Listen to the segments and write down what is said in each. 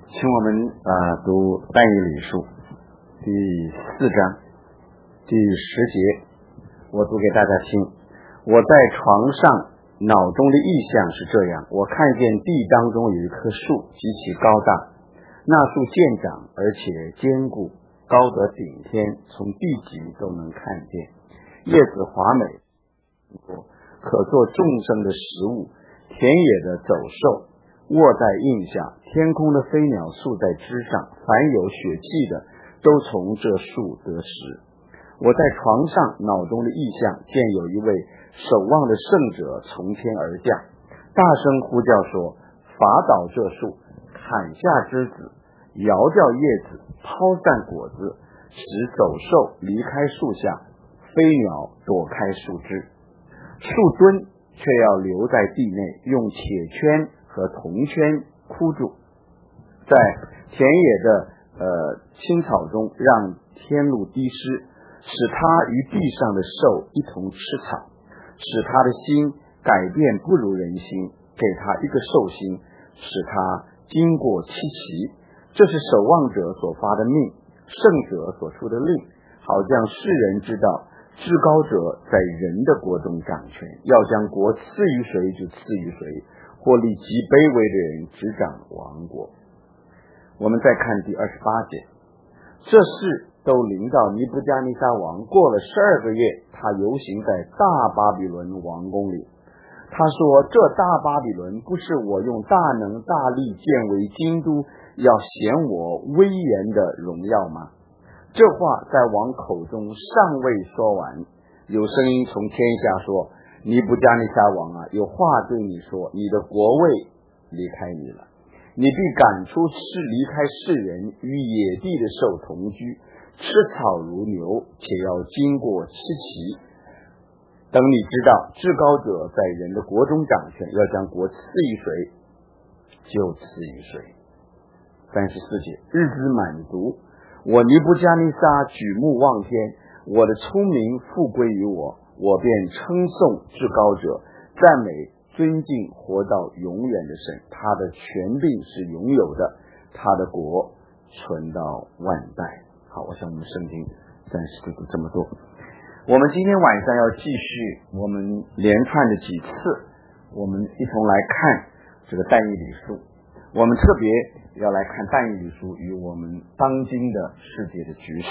请我们读但以理书第4章第10节，我读给大家听。我在床上脑中的意象是这样，我看见地当中有一棵树极其高大，那树健长而且坚固，高得顶天，从地极都能看见，叶子华美，可做众生的食物，田野的走兽卧在荫下，天空的飞鸟宿在枝上，凡有血气的都从这树得食。我在床上脑中的意象，见有一位守望的圣者从天而降，大声呼叫说：伐倒这树，砍下枝子，摇掉叶子，抛散果子，使走兽离开树下，飞鸟躲开树枝。树墩却要留在地内，用铁圈和铜圈箍住，在田野的青草中让天露滴湿，使他与地上的兽一同吃草，使他的心改变不如人心，给他一个兽心，使他经过七奇。这是守望者所发的命，圣者所出的令，好将世人知道至高者在人的国中掌权，要将国赐予谁就赐予谁，或立极卑微的人执掌王国。我们再看第28节，这事都临到尼布加尼撒王，过了12个月，他游行在大巴比伦王宫里。他说：这大巴比伦不是我用大能大力建为京都，要显我威严的荣耀吗？这话在王口中尚未说完，有声音从天下说：尼布加尼撒王啊，有话对你说，你的国位离开你了，你必赶出离开世人，与野地的兽同居，吃草如牛，且要经过七奇。等你知道至高者在人的国中掌权，要将国赐予谁就赐予谁。34节，日子满足，我尼布加尼撒举目望天，我的聪明复归于我，我便称颂至高者，赞美尊敬活到永远的神，他的权柄是永有的，他的国存到万代。好，我想我们圣经暂时就读这么多。我们今天晚上要继续我们连串的几次，我们一同来看这个但以理书。我们特别要来看但以理书与我们当今的世界的局势。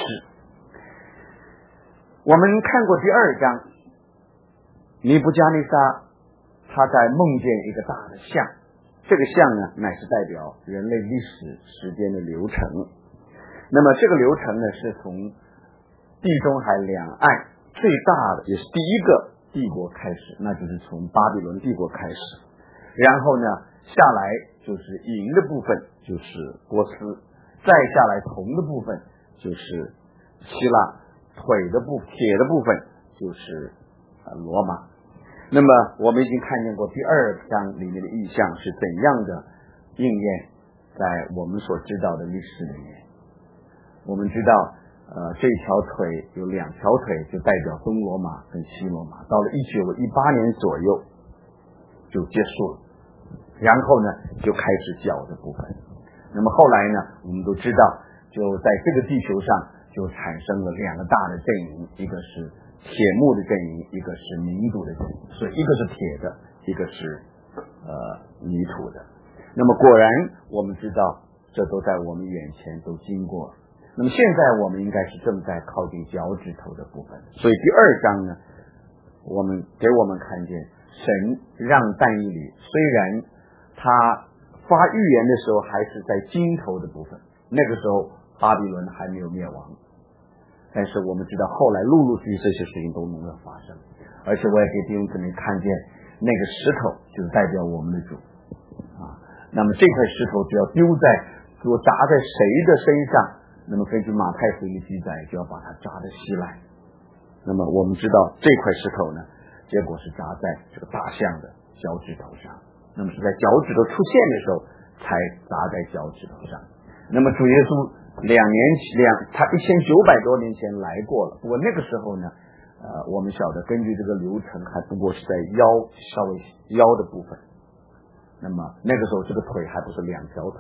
我们看过第2章，尼布加尼撒他在梦见一个大的像，这个像呢乃是代表人类历史时间的流程。那么这个流程呢是从地中海两岸最大的也是第一个帝国开始，那就是从巴比伦帝国开始，然后呢下来就是银的部分就是波斯，再下来铜的部分就是希腊，铁的部分就是罗马。那么我们已经看见过第2章里面的意象是怎样的应验在我们所知道的历史里面。我们知道这条腿有2条腿就代表东罗马跟西罗马，到了1918年左右就结束了，然后呢就开始脚的部分。那么后来呢我们都知道，就在这个地球上就产生了2个大的阵营，一个是铁木的阵营，一个是民主的阵营，所以一个是铁的，一个是泥土的。那么果然我们知道这都在我们眼前都经过了。那么现在我们应该是正在靠近脚趾头的部分，所以第2章呢给我们看见神让但以理虽然他发预言的时候还是在经头的部分，那个时候巴比伦还没有灭亡，但是我们知道后来陆续这些事情都能够发生。而且我也给弟兄姊妹看见那个石头就是代表我们的主那么这块石头就要丢在砸在谁的身上，那么根据马太福音的记载就要把它砸在西来。那么我们知道这块石头呢结果是砸在这个大象的脚趾头上，那么是在脚趾头出现的时候才砸在脚趾头上。那么主耶稣他1900多年前来过了，不过那个时候呢我们晓得根据这个流程还不过是在稍微腰的部分，那么那个时候这个腿还不是2条腿，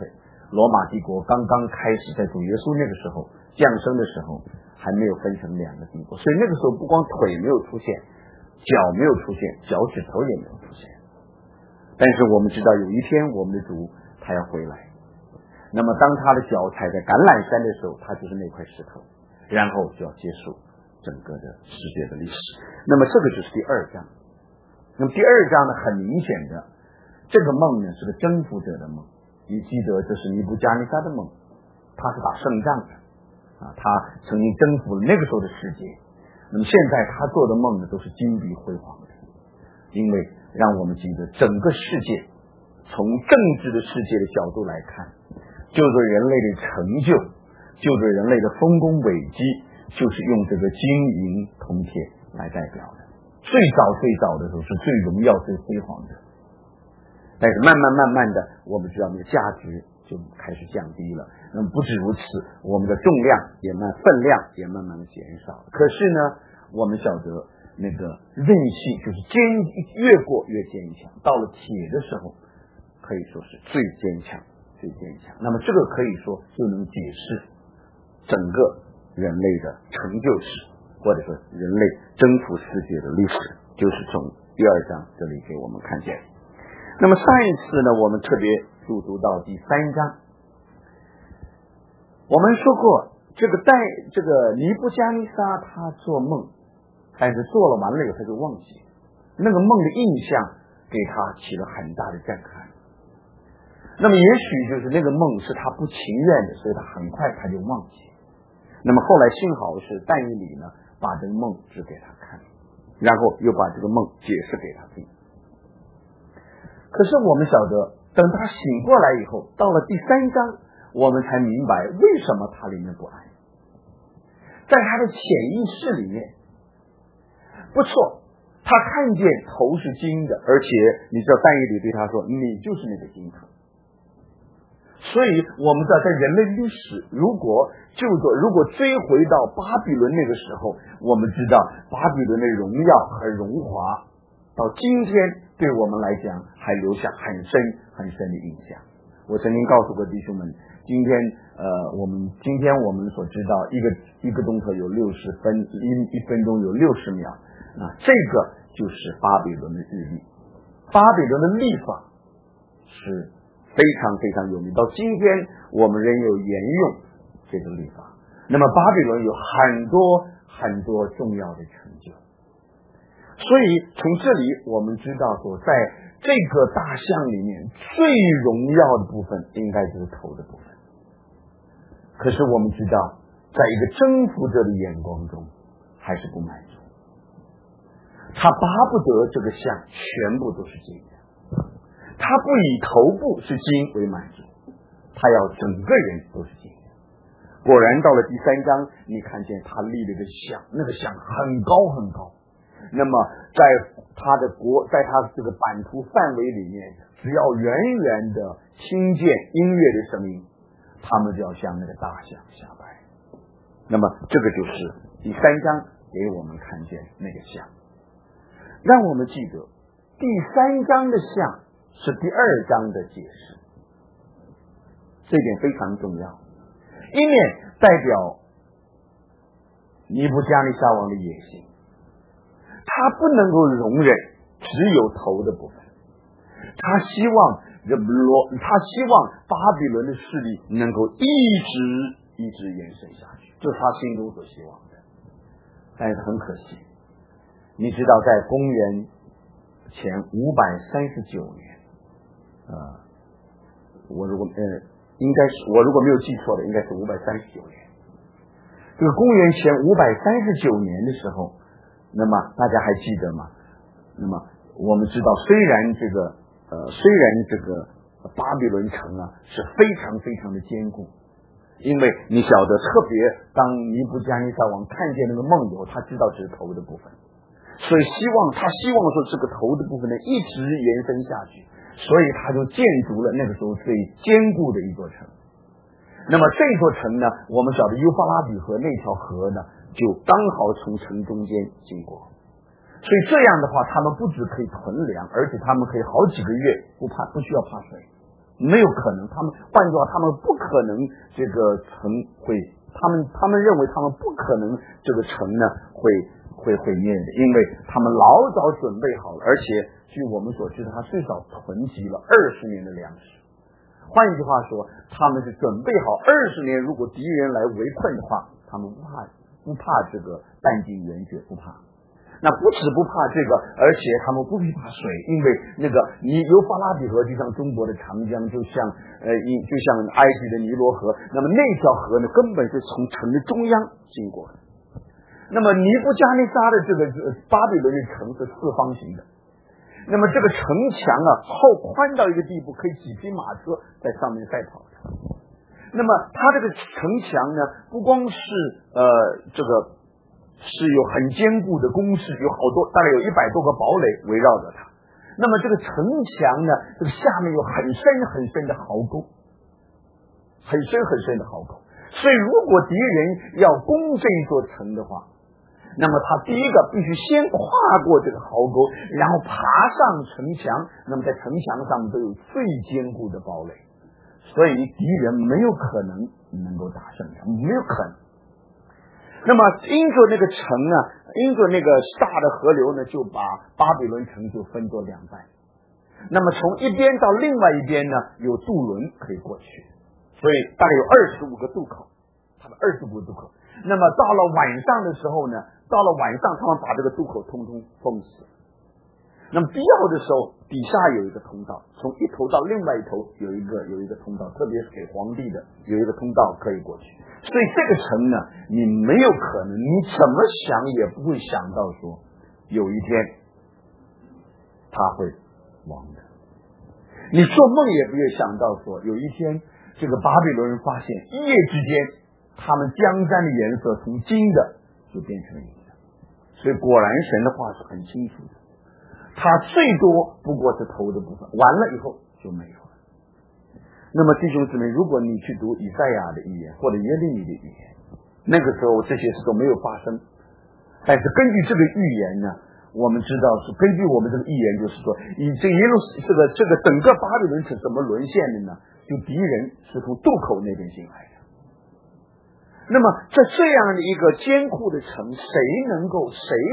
罗马帝国刚刚开始在主耶稣那个时候降生的时候，还没有分成两个帝国，所以那个时候不光腿没有出现，脚没有出现，脚趾头也没有出现。但是我们知道有一天我们的主他要回来，那么当他的脚踩在橄榄山的时候，他就是那块石头，然后就要结束整个的世界的历史。那么这个就是第二章。那么第二章呢，很明显的，这个梦呢是个征服者的梦。你记得这是尼布加尼撒的梦，他是打胜仗的他曾经征服了那个时候的世界。那么现在他做的梦呢，都是金碧辉煌的，因为让我们记得整个世界从政治的世界的角度来看，就着人类的成就，就着人类的丰功伟绩，就是用这个金银铜铁来代表的。最早的时候是最荣耀最辉煌的，但是慢慢的我们知道那个价值就开始降低了。那么不止如此，我们的重量分量也慢慢的减少了。可是呢，我们晓得那个韧性就是越过越坚强，到了铁的时候可以说是最坚强。那么这个可以说就能解释整个人类的成就史，或者说人类征服世界的历史，就是从第二章这里给我们看见。那么上一次呢，我们特别读到第3章，我们说过这个尼布加尼撒他做梦，但是做了完了以后他就忘记那个梦的印象，给他起了很大的震撼。那么也许就是那个梦是他不情愿的，所以他很快他就忘记。那么后来幸好是但以理呢把这个梦指给他看，然后又把这个梦解释给他听。可是我们晓得，等他醒过来以后，到了第3章，我们才明白为什么他里面不安。在他的潜意识里面，不错，他看见头是金的，而且你知道但以理对他说，你就是那个金头。所以我们知道在人类历史，如果追回到巴比伦那个时候，我们知道巴比伦的荣耀和荣华到今天对我们来讲还留下很深的印象。我曾经告诉过弟兄们，今天我们所知道一个钟头有60分，一分钟有60秒，这个就是巴比伦的日历。巴比伦的历法是非常有名，到今天我们仍有沿用这个历法。那么巴比伦有很多重要的成就，所以从这里我们知道说，在这个大象里面最荣耀的部分应该就是头的部分。可是我们知道，在一个征服者的眼光中还是不满足，他巴不得这个象全部都是金的，他不以头部是金为满足，他要整个人都是金的。果然到了第3章，你看见他立了个像，那个像很高，那么在他这个版图范围里面，只要远远的听见音乐的声音，他们就要向那个大象下拜。那么这个就是第3章给我们看见那个像，让我们记得第3章的像是第2章的解释，这一点非常重要。一面代表尼布加尼撒王的野心，他不能够容忍只有头的部分，他希望巴比伦的势力能够一直延伸下去，这是他心中所希望的。但是很可惜，你知道在公元前539年，我如果没有记错的，应该是539年。这个公元前539年的时候，那么大家还记得吗？那么我们知道，虽然这个巴比伦城是非常的坚固，因为你晓得，特别当尼布加尼撒王看见那个梦以后，他知道这是头的部分，所以他希望说这个头的部分呢一直延伸下去，所以他就建筑了那个时候最坚固的一座城。那么这座城呢，我们晓得幼发拉底河那条河呢，就刚好从城中间经过，所以这样的话，他们不只可以囤粮，而且他们可以好几个月不需要怕水， 没有可能。他们换句话，他们不可能这个城会，他们认为他们不可能这个城呢会毁灭的，因为他们老早准备好了，而且据我们所知道，他最少囤积了20年的粮食。换一句话说，他们是准备好20年，如果敌人来围困的话，他们不怕这个弹尽援绝，不怕。那不止不怕这个，而且他们不必怕水，因为那个幼发拉底河就像中国的长江，就像埃及的尼罗河，那么那条河呢根本是从城的中央经过的。那么尼布加尼撒的这个巴比伦的城是四方形的，那么这个城墙啊后宽到一个地步，可以几匹马车在上面赛跑的。那么它这个城墙呢，不光是这个是有很坚固的工事，有好多大概有100多个堡垒围绕着它。那么这个城墙呢，这个下面有很深很深的壕沟，很深很深的壕沟。所以如果敌人要攻这一座城的话，那么他第一个必须先跨过这个壕沟，然后爬上城墙，那么在城墙上面都有最坚固的堡垒，所以敌人没有可能能够打胜仗，没有可能。那么因着那个城呢，因着那个大的河流呢，就把巴比伦城就分作两半。那么从一边到另外一边呢，有渡轮可以过去，所以大概有25个渡口，他们25个渡口。那么到了晚上的时候呢，他们把这个渡口通通封死。那么必要的时候，底下有一个通道，从一头到另外一头有一个通道，特别是给皇帝的有一个通道可以过去。所以这个城呢，你没有可能，你怎么想也不会想到说有一天他会亡的。你做梦也不会想到说有一天这个巴比伦人发现一夜之间他们江山的颜色从金的就变成了银的。所以果然神的话是很清楚的，它最多不过是头的部分，完了以后就没有了。那么弟兄姊妹，如果你去读以赛亚的预言或者耶利米的预言，那个时候这些事都没有发生，但是根据这个预言呢，我们知道是根据我们这个预言，就是说以这个整个巴比伦城怎么沦陷的呢？就敌人是从渡口那边进来的。那么在这样的一个艰苦的城，谁能够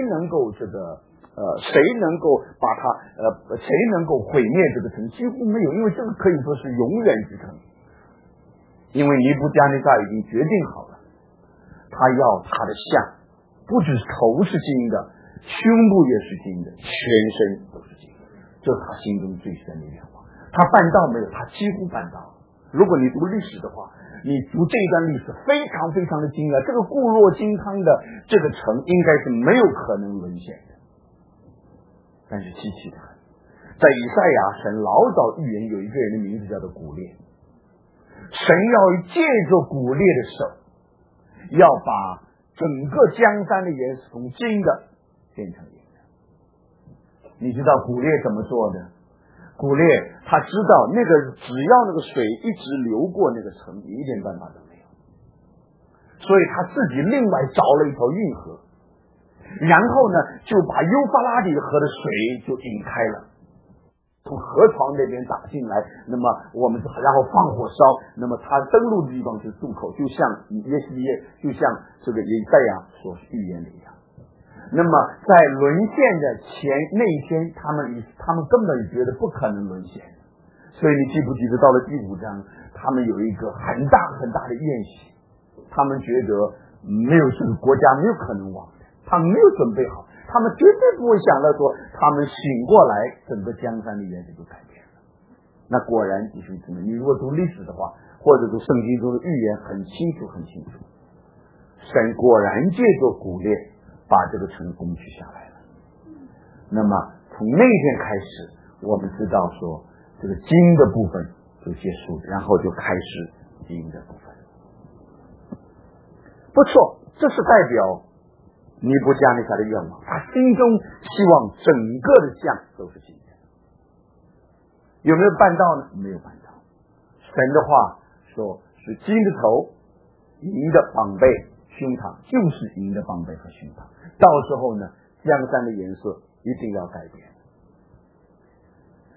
把它谁能够毁灭这个城？几乎没有，因为这个可以说是永远之城。因为尼布加尼撒已经决定好了，他要他的像，不只是头是金的，胸部也是金的，全身都是金的，这是他心中最深的愿望。他办到没有？他几乎办到了。如果你读历史的话，你读这一段历史非常非常的惊讶，这个固若金汤的这个城应该是没有可能沦陷的。但是稀奇的很，在以赛亚神老早预言有一个人的名字叫做古列，神要借着古列的手，要把整个江山的颜色从金的变成银的。你知道古列怎么做的？古列他知道那个只要那个水一直流过那个城，一点办法都没有，所以他自己另外找了一条运河，然后呢就把幼发拉底河的水就引开了，从河床那边打进来，那么我们然后放火烧，那么他登陆的地方是渡口，就像耶西耶，就像这个以赛亚所预言的一样。那么在沦陷的那一天，他们根本觉得不可能沦陷，所以你记不记得到了第5章，他们有一个很大很大的宴席，他们觉得没有这个国家没有可能亡的，他们没有准备好，他们绝对不会想到说他们醒过来整个江山的颜色就改变了。那果然弟兄姊妹，你如果读历史的话，或者读圣经中的预言，很清楚很清楚，神果然借着古列把这个城攻取下来了。那么从那天开始，我们知道说这个金的部分就结束，然后就开始银的部分。不错，这是代表尼布加尼撒的愿望，他心中希望整个的像都是金的。有没有办到呢？没有办到。神的话说是金的头，银的膀背胸膛，就是银的膀背和胸膛。到时候呢，江山的颜色一定要改变。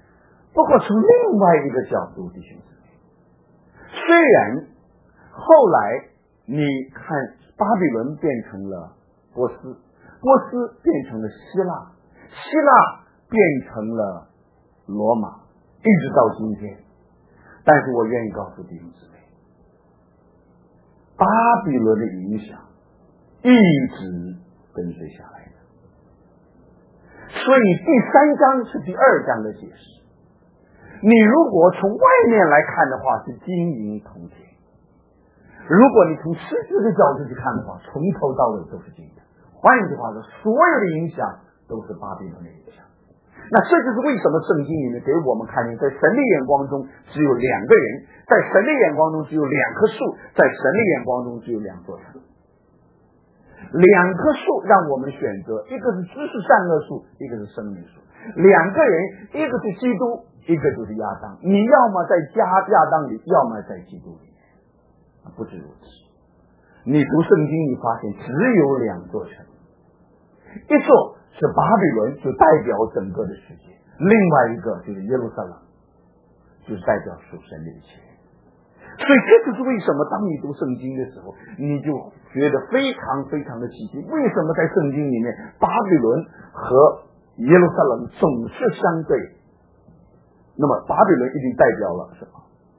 不过从另外一个角度，弟兄姊妹，虽然后来你看巴比伦变成了波斯，波斯变成了希腊，希腊变成了罗马，一直到今天，但是我愿意告诉弟兄姊妹，巴比伦的影响一直跟随下来的。所以第3章是第2章的解释。你如果从外面来看的话，是金银铜铁；如果你从实质的角度去看的话，从头到尾都是金的。换句话说，所有的影响都是巴比伦的影响。那这就是为什么圣经里面给我们看见，在神的眼光中只有2个人，在神的眼光中只有2棵树，在神的眼光中只有2座城。2棵树让我们选择，一个是知识善恶树，一个是生命树。2个人，一个是基督，一个就是亚当。你要么在亚当里，要么在基督里面。不止如此，你读圣经，你发现只有2座城，一座是巴比伦，就代表整个的世界；另外一个就是耶路撒冷，就是代表属神的一切。所以这就是为什么当你读圣经的时候，你就觉得非常非常的奇迹。为什么在圣经里面，巴比伦和耶路撒冷总是相对？那么巴比伦一定代表了什么？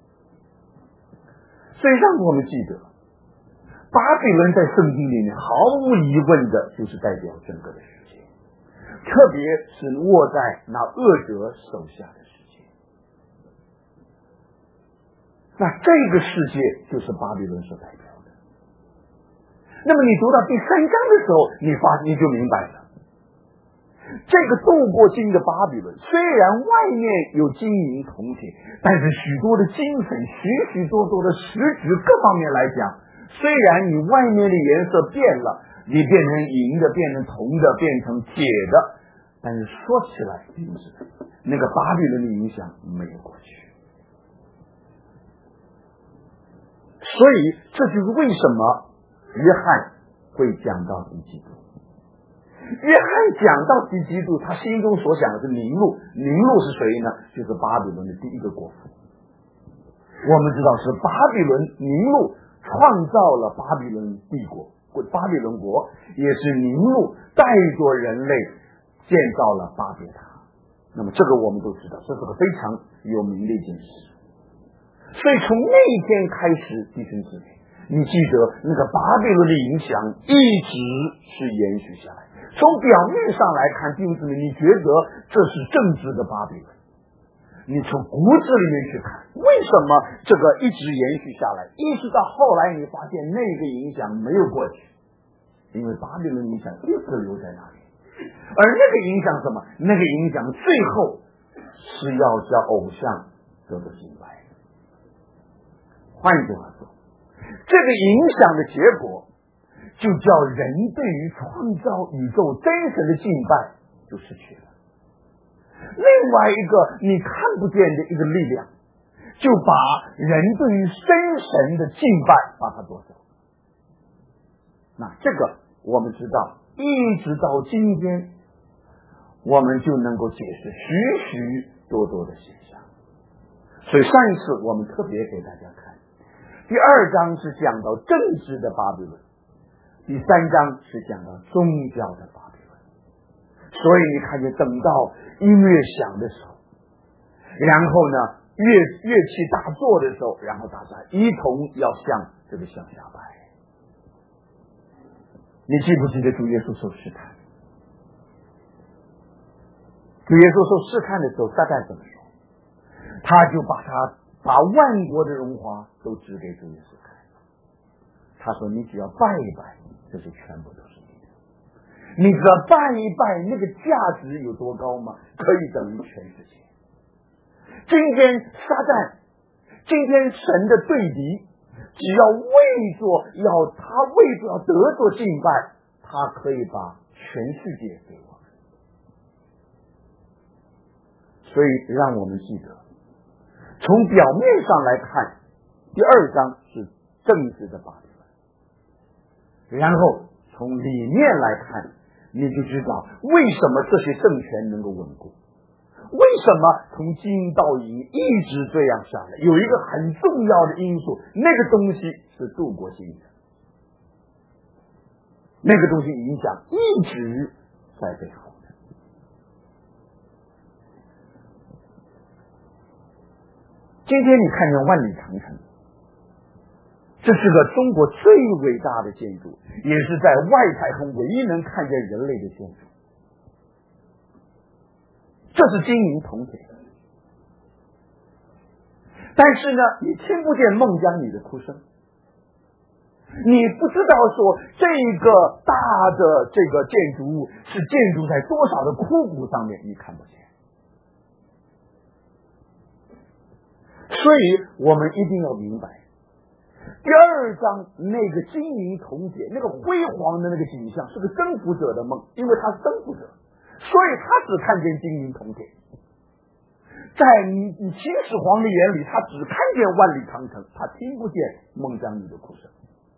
所以让我们记得，巴比伦在圣经里面毫无疑问的就是代表整个的世界，特别是握在那恶者手下的世界。那这个世界就是巴比伦所代表的。那么你读到第3章的时候，你就明白了，这个镀过金的巴比伦，虽然外面有金银铜铁，但是许多的精神，许多的实质各方面来讲，虽然你外面的颜色变了，你变成银的，变成铜的，变成铁的，但是说起来，那个巴比伦的影响没有过去。所以这就是为什么约翰会讲到敌基督。约翰讲到敌基督，他心中所想的是宁录。宁录是谁呢？就是巴比伦的第一个国父。我们知道是巴比伦宁录创造了巴比伦帝国，巴比伦国，也是宁录带着人类建造了巴别塔。那么这个我们都知道，这是个非常有名的一件事。所以从那一天开始，弟兄姊妹，你记得那个巴比伦的影响一直是延续下来。从表面上来看，弟兄姊妹，你觉得这是政治的巴比伦，你从骨子里面去看，为什么这个一直延续下来，一直到后来你发现那个影响没有过去，因为巴比伦影响一直留在那里。而那个影响什么？那个影响最后是要叫偶像得到敬拜。换句话说，这个影响的结果就叫人对于创造宇宙真神的敬拜就失去了。另外一个你看不见的一个力量，就把人对于真神的敬拜把它夺走。那这个我们知道，一直到今天，我们就能够解释许许多多的现象。所以上一次我们特别给大家看，第2章是讲到政治的巴比伦，第3章是讲到宗教的巴比伦。所以你看见等到音乐响的时候，然后呢乐器大作的时候，然后大家一同要向这个向下拜。你记不记得主耶稣受试探？主耶稣受试探的时候，撒旦怎么说？他就把万国的荣华都指给主耶稣看。他说：“你只要拜一拜，这就全部都是你的。你只要拜一拜，那个价值有多高吗？可以等于全世界。今天撒旦，今天神的对敌，只要为着要得着敬拜，他可以把全世界给我们。所以让我们记得，从表面上来看，第2章是政治的巴比伦，然后从里面来看，你就知道为什么这些政权能够稳固， 为什么从金到银一直这样下来？有一个很重要的因素，那个东西是度过性的，那个东西影响一直在背后的。今天你看见万里长城，这是个中国最伟大的建筑，也是在外太空唯一能看见人类的建筑。这是金银铜铁，但是呢，你听不见孟姜女的哭声，你不知道说这个大的这个建筑物是建筑在多少的枯骨上面，你看不见。所以我们一定要明白，第二章那个金银铜铁那个辉煌的那个景象是个征服者的梦，因为他是征服者，所以他只看见金银铜铁。在你秦始皇的眼里，他只看见万里长城，他听不见孟姜女的哭声。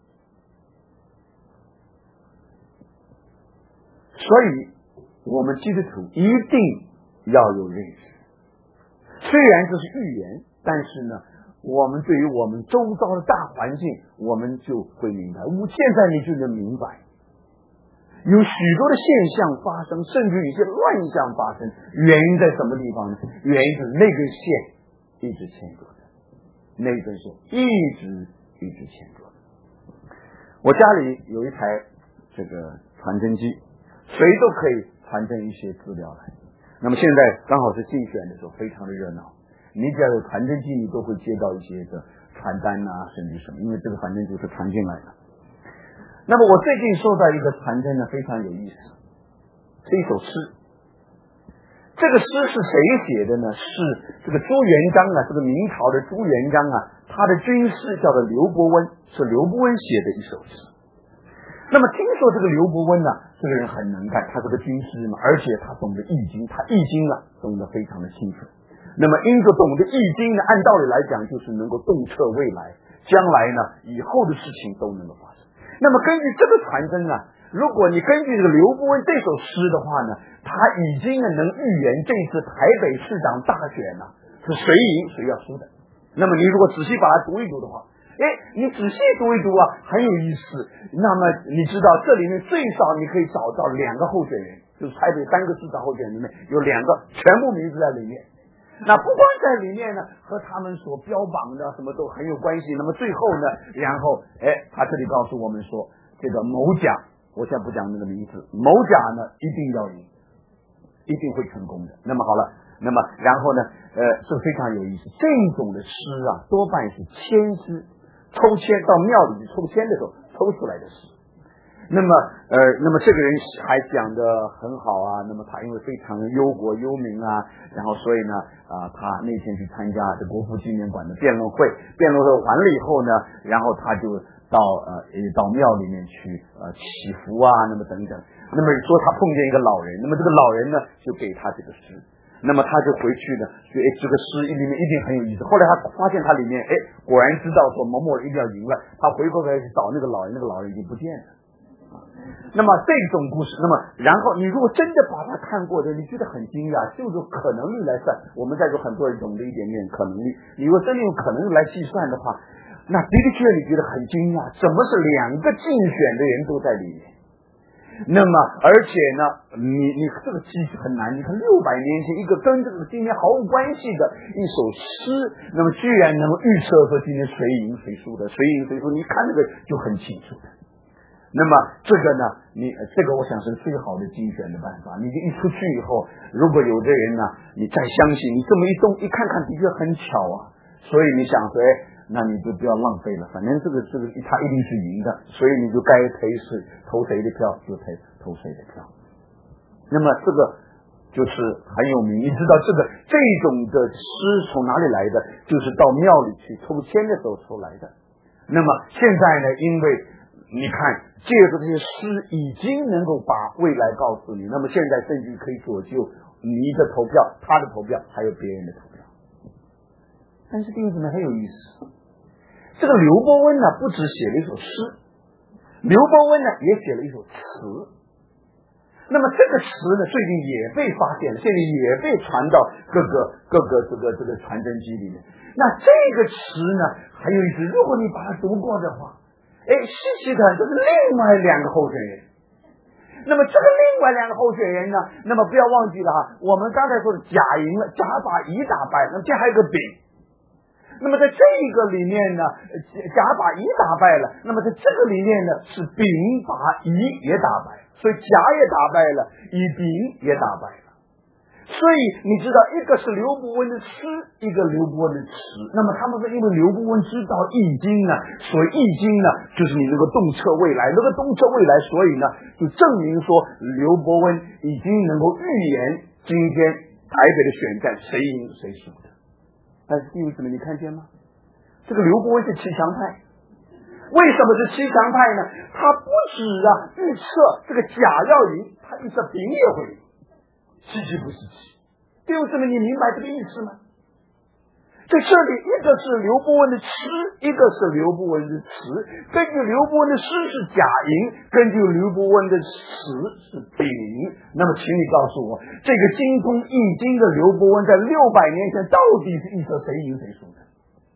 所以我们基督徒一定要有认识，虽然这是预言，但是呢，我们对于我们周遭的大环境，我们就会明白。现在你就能明白，有许多的现象发生，甚至有一些乱象发生，原因在什么地方呢？原因是那根线一直牵着的，那根线一直牵着的。我家里有一台这个传真机，谁都可以传真一些资料来。那么现在刚好是竞选的时候，非常的热闹。你只要有传真机，你都会接到一些的传单啊，甚至什么，因为这个传真就是传进来的。那么我最近收到一个传真呢，非常有意思，是一首诗。这个诗是谁写的呢？是这个朱元璋啊，这个明朝的朱元璋啊，他的军师叫做刘伯温，是刘伯温写的一首诗。那么听说这个刘伯温呢，这个人很能干，他是个军师嘛，而且他懂得易经，他易经啊懂得非常的清楚。那么因着懂得易经呢，按道理来讲就是能够洞彻未来，将来呢以后的事情都能够发生。那么根据这个传真啊，如果你根据这个刘伯温这首诗的话呢，他已经能预言这次台北市长大选呢是谁赢谁要输的。那么你如果仔细把它读一读的话，你仔细读一读啊，很有意思。那么你知道这里面最少你可以找到2个候选人，就是台北3个市长候选人里面有2个全部名字在里面。那不光在里面呢，和他们所标榜的什么都很有关系。那么最后呢，然后他这里告诉我们说，这个某甲，我现在不讲那个名字，某甲呢一定要赢，一定会成功的。那么好了，那么然后呢，这非常有意思。这种的诗啊，多半是签诗，抽签到庙里去抽签的时候抽出来的诗。那么这个人还讲得很好啊。那么他因为非常忧国忧民啊，然后所以呢他那天去参加这国父纪念馆的辩论会，辩论会完了以后呢，然后他就到庙里面去祈福啊，那么等等。那么说他碰见一个老人，那么这个老人呢就给他这个诗，那么他就回去呢，这个诗里面一定很有意思。后来他发现他里面果然知道说某某人一定要赢了，他回过头来去找那个老人，那个老人已经不见了。那么这种故事，那么然后你如果真的把它看过的，你觉得很惊讶，就用可能率来算，我们在座很多人懂得一点点可能率，你如果真的用可能率来计算的话，那的确你觉得很惊讶，怎么是2个竞选的人都在里面？那么而且呢，你这个记忆很难，你看600年前一个跟这个今天毫无关系的一首诗，那么居然能够预测说今天谁赢谁输的，谁赢谁输，你看那个就很清楚的。那么这个呢，这个我想是最好的竞选的办法。你一出去以后，如果有的人呢，你再相信，你这么一动一看看，的确很巧啊。所以你想说，那你就不要浪费了，反正这个他一定是赢的，所以你就该投谁的票就投谁的票。那么这个就是很有名，你知道这种的诗从哪里来的？就是到庙里去抽签的时候抽来的。那么现在呢，因为你看借着这些诗已经能够把未来告诉你，那么现在甚至可以左右你的投票，他的投票，还有别人的投票。但是弟兄姊妹很有意思，这个刘伯温呢不只写了一首诗，刘伯温呢也写了一首词。 那么这个词呢，最近也被发现了，现在也被传到各个这个传真机里面。那这个词呢，还有一次，如果你把它读过的话，细细看，这是另外2个候选人。那么这个另外2个候选人呢，那么不要忘记了哈，我们刚才说的甲赢了，甲把乙打败，那么这还有个丙。那么在这个里面呢，甲把乙打败了，那么在这个里面呢，是丙把乙也打败，所以甲也打败了，乙丙也打败了。所以你知道，一个是刘伯温的诗，一个刘伯温的词。那么他们说，因为刘伯温知道易经呢，所以易经呢就是你能够洞彻未来，能够洞彻未来，所以呢就证明说刘伯温已经能够预言今天台北的选战谁赢谁输的。但是弟兄姊妹，你看见吗？这个刘伯温是骑墙派。为什么是骑墙派呢？他不止预测这个甲要赢，他预测丙也会赢。稀奇不稀奇？弟兄姊妹，你明白这个意思吗？在这里，一个是刘伯温的诗，一个是刘伯温的词。根据刘伯温的诗是甲赢，根据刘伯温的词是丙赢。那么，请你告诉我，这个精通易经的刘伯温在600年前到底是预测谁赢谁输的？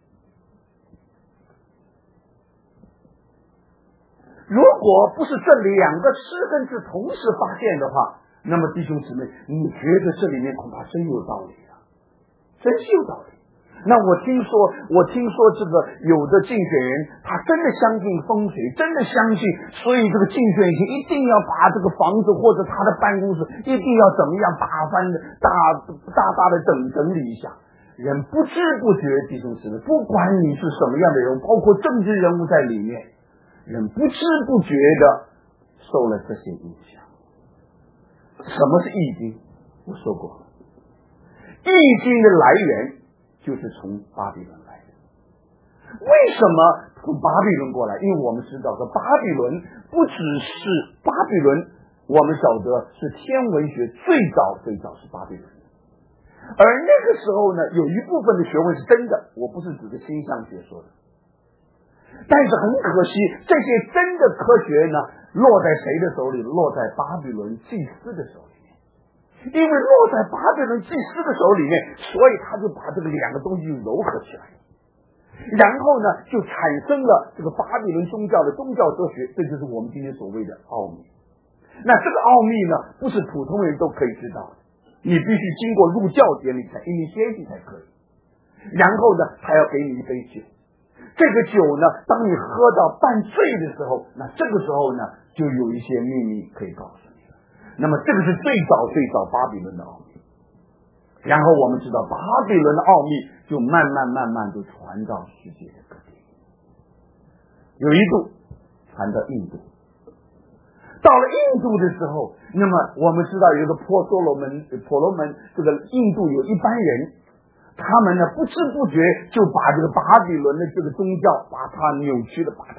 如果不是这2个诗跟字同时发现的话，那么弟兄姊妹，你觉得这里面恐怕真有道理啊，真是有道理。那我听说这个有的竞选人，他真的相信风水，真的相信，所以这个竞选前一定要把这个房子或者他的办公室一定要怎么样打翻的大的整理一下。人不知不觉，弟兄姊妹，不管你是什么样的人，包括政治人物在里面，人不知不觉的受了这些影响。什么是易经？我说过了，易经的来源就是从巴比伦来的。为什么从巴比伦过来？因为我们知道巴比伦不只是巴比伦，我们晓得是天文学最早是巴比伦。而那个时候呢，有一部分的学问是真的，我不是指着星象学说的。但是很可惜，这些真的科学呢，落在谁的手里？落在巴比伦祭司的手里面。因为落在巴比伦祭司的手里面，所以他就把这个2个东西糅合起来，然后呢，就产生了这个巴比伦宗教哲学，这就是我们今天所谓的奥秘。那这个奥秘呢，不是普通人都可以知道的，你必须经过入教典礼才initiation才可以。然后呢，他要给你一杯酒。这个酒呢，当你喝到半醉的时候，那这个时候呢，就有一些秘密可以告诉你了。那么这个是最早巴比伦的奥秘。然后我们知道巴比伦的奥秘就慢慢就传到世界的各地，有一度传到印度。到了印度的时候，那么我们知道有一个婆罗门，这个印度有一班人。他们呢不知不觉就把这个巴比伦的这个宗教把它扭曲了，把它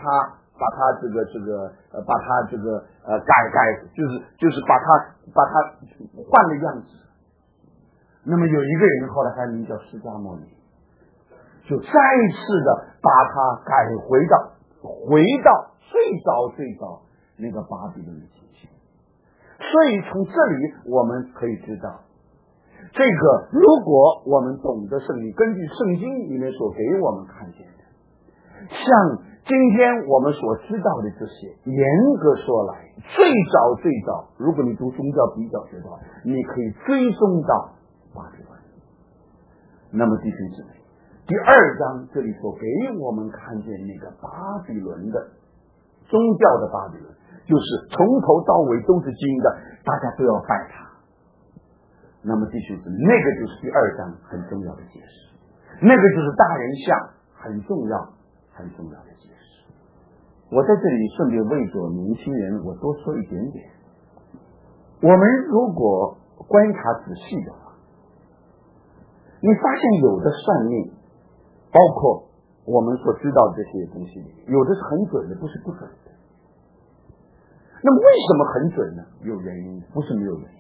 改，就是把它换了样子。那么有一个人后来他名叫释迦牟尼，就再次的把它改回到最早那个巴比伦的情形。所以从这里我们可以知道，这个如果我们懂得圣经，根据圣经里面所给我们看见的，像今天我们所知道的这些，严格说来，最早，如果你读宗教比较学的话，你可以追踪到巴比伦。那么弟兄姊妹，第2章这里所给我们看见那个巴比伦的宗教的巴比伦，就是从头到尾都是金的，大家都要拜他。那么弟兄姊妹，那个就是第2章很重要的解释，那个就是大人像很重要的解释。我在这里顺便为着年轻人我多说一点点。我们如果观察仔细的话，你发现有的算命，包括我们所知道这些东西里，有的是很准的，不是不准的。那么为什么很准呢？有原因，不是没有原因。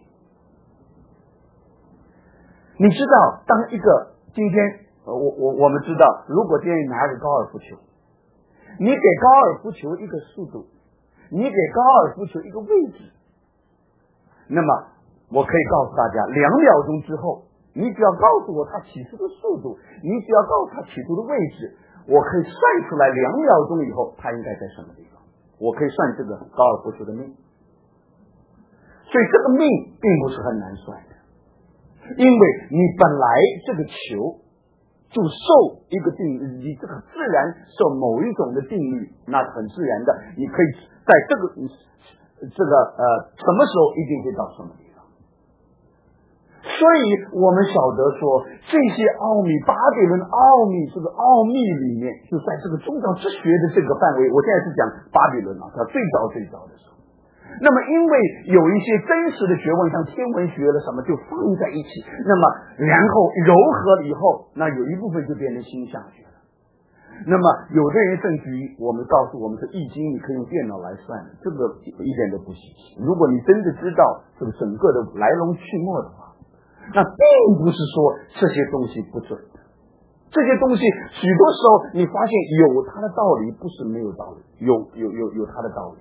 你知道，当一个今天我们知道，如果今天拿个高尔夫球，你给高尔夫球一个速度，你给高尔夫球一个位置， 那么我可以告诉大家，2秒钟之后，你只要告诉我它起初的速度，你只要告诉它起初的位置，我可以算出来2秒钟以后它应该在什么地方，我可以算这个高尔夫球的命。所以这个命并不是很难算的，因为你本来这个球就受一个定律，你这个自然受某一种的定律，那很自然的，你可以在这个什么时候一定会到什么地方。所以我们晓得说，这些奥秘，巴比伦奥秘，这个奥秘里面，就在这个宗教之学的这个范围，我现在是讲巴比伦啊，它最早的时候。那么因为有一些真实的学问，像天文学了什么，就放在一起，那么然后糅合了以后，那有一部分就变成星象学了。那么有的人甚至于我们告诉我们说，易经你可以用电脑来算，这个一点都不稀奇。如果你真的知道这个整个的来龙去脉的话，那并不是说这些东西不准的，这些东西许多时候你发现有它的道理，不是没有道理，有它的道理。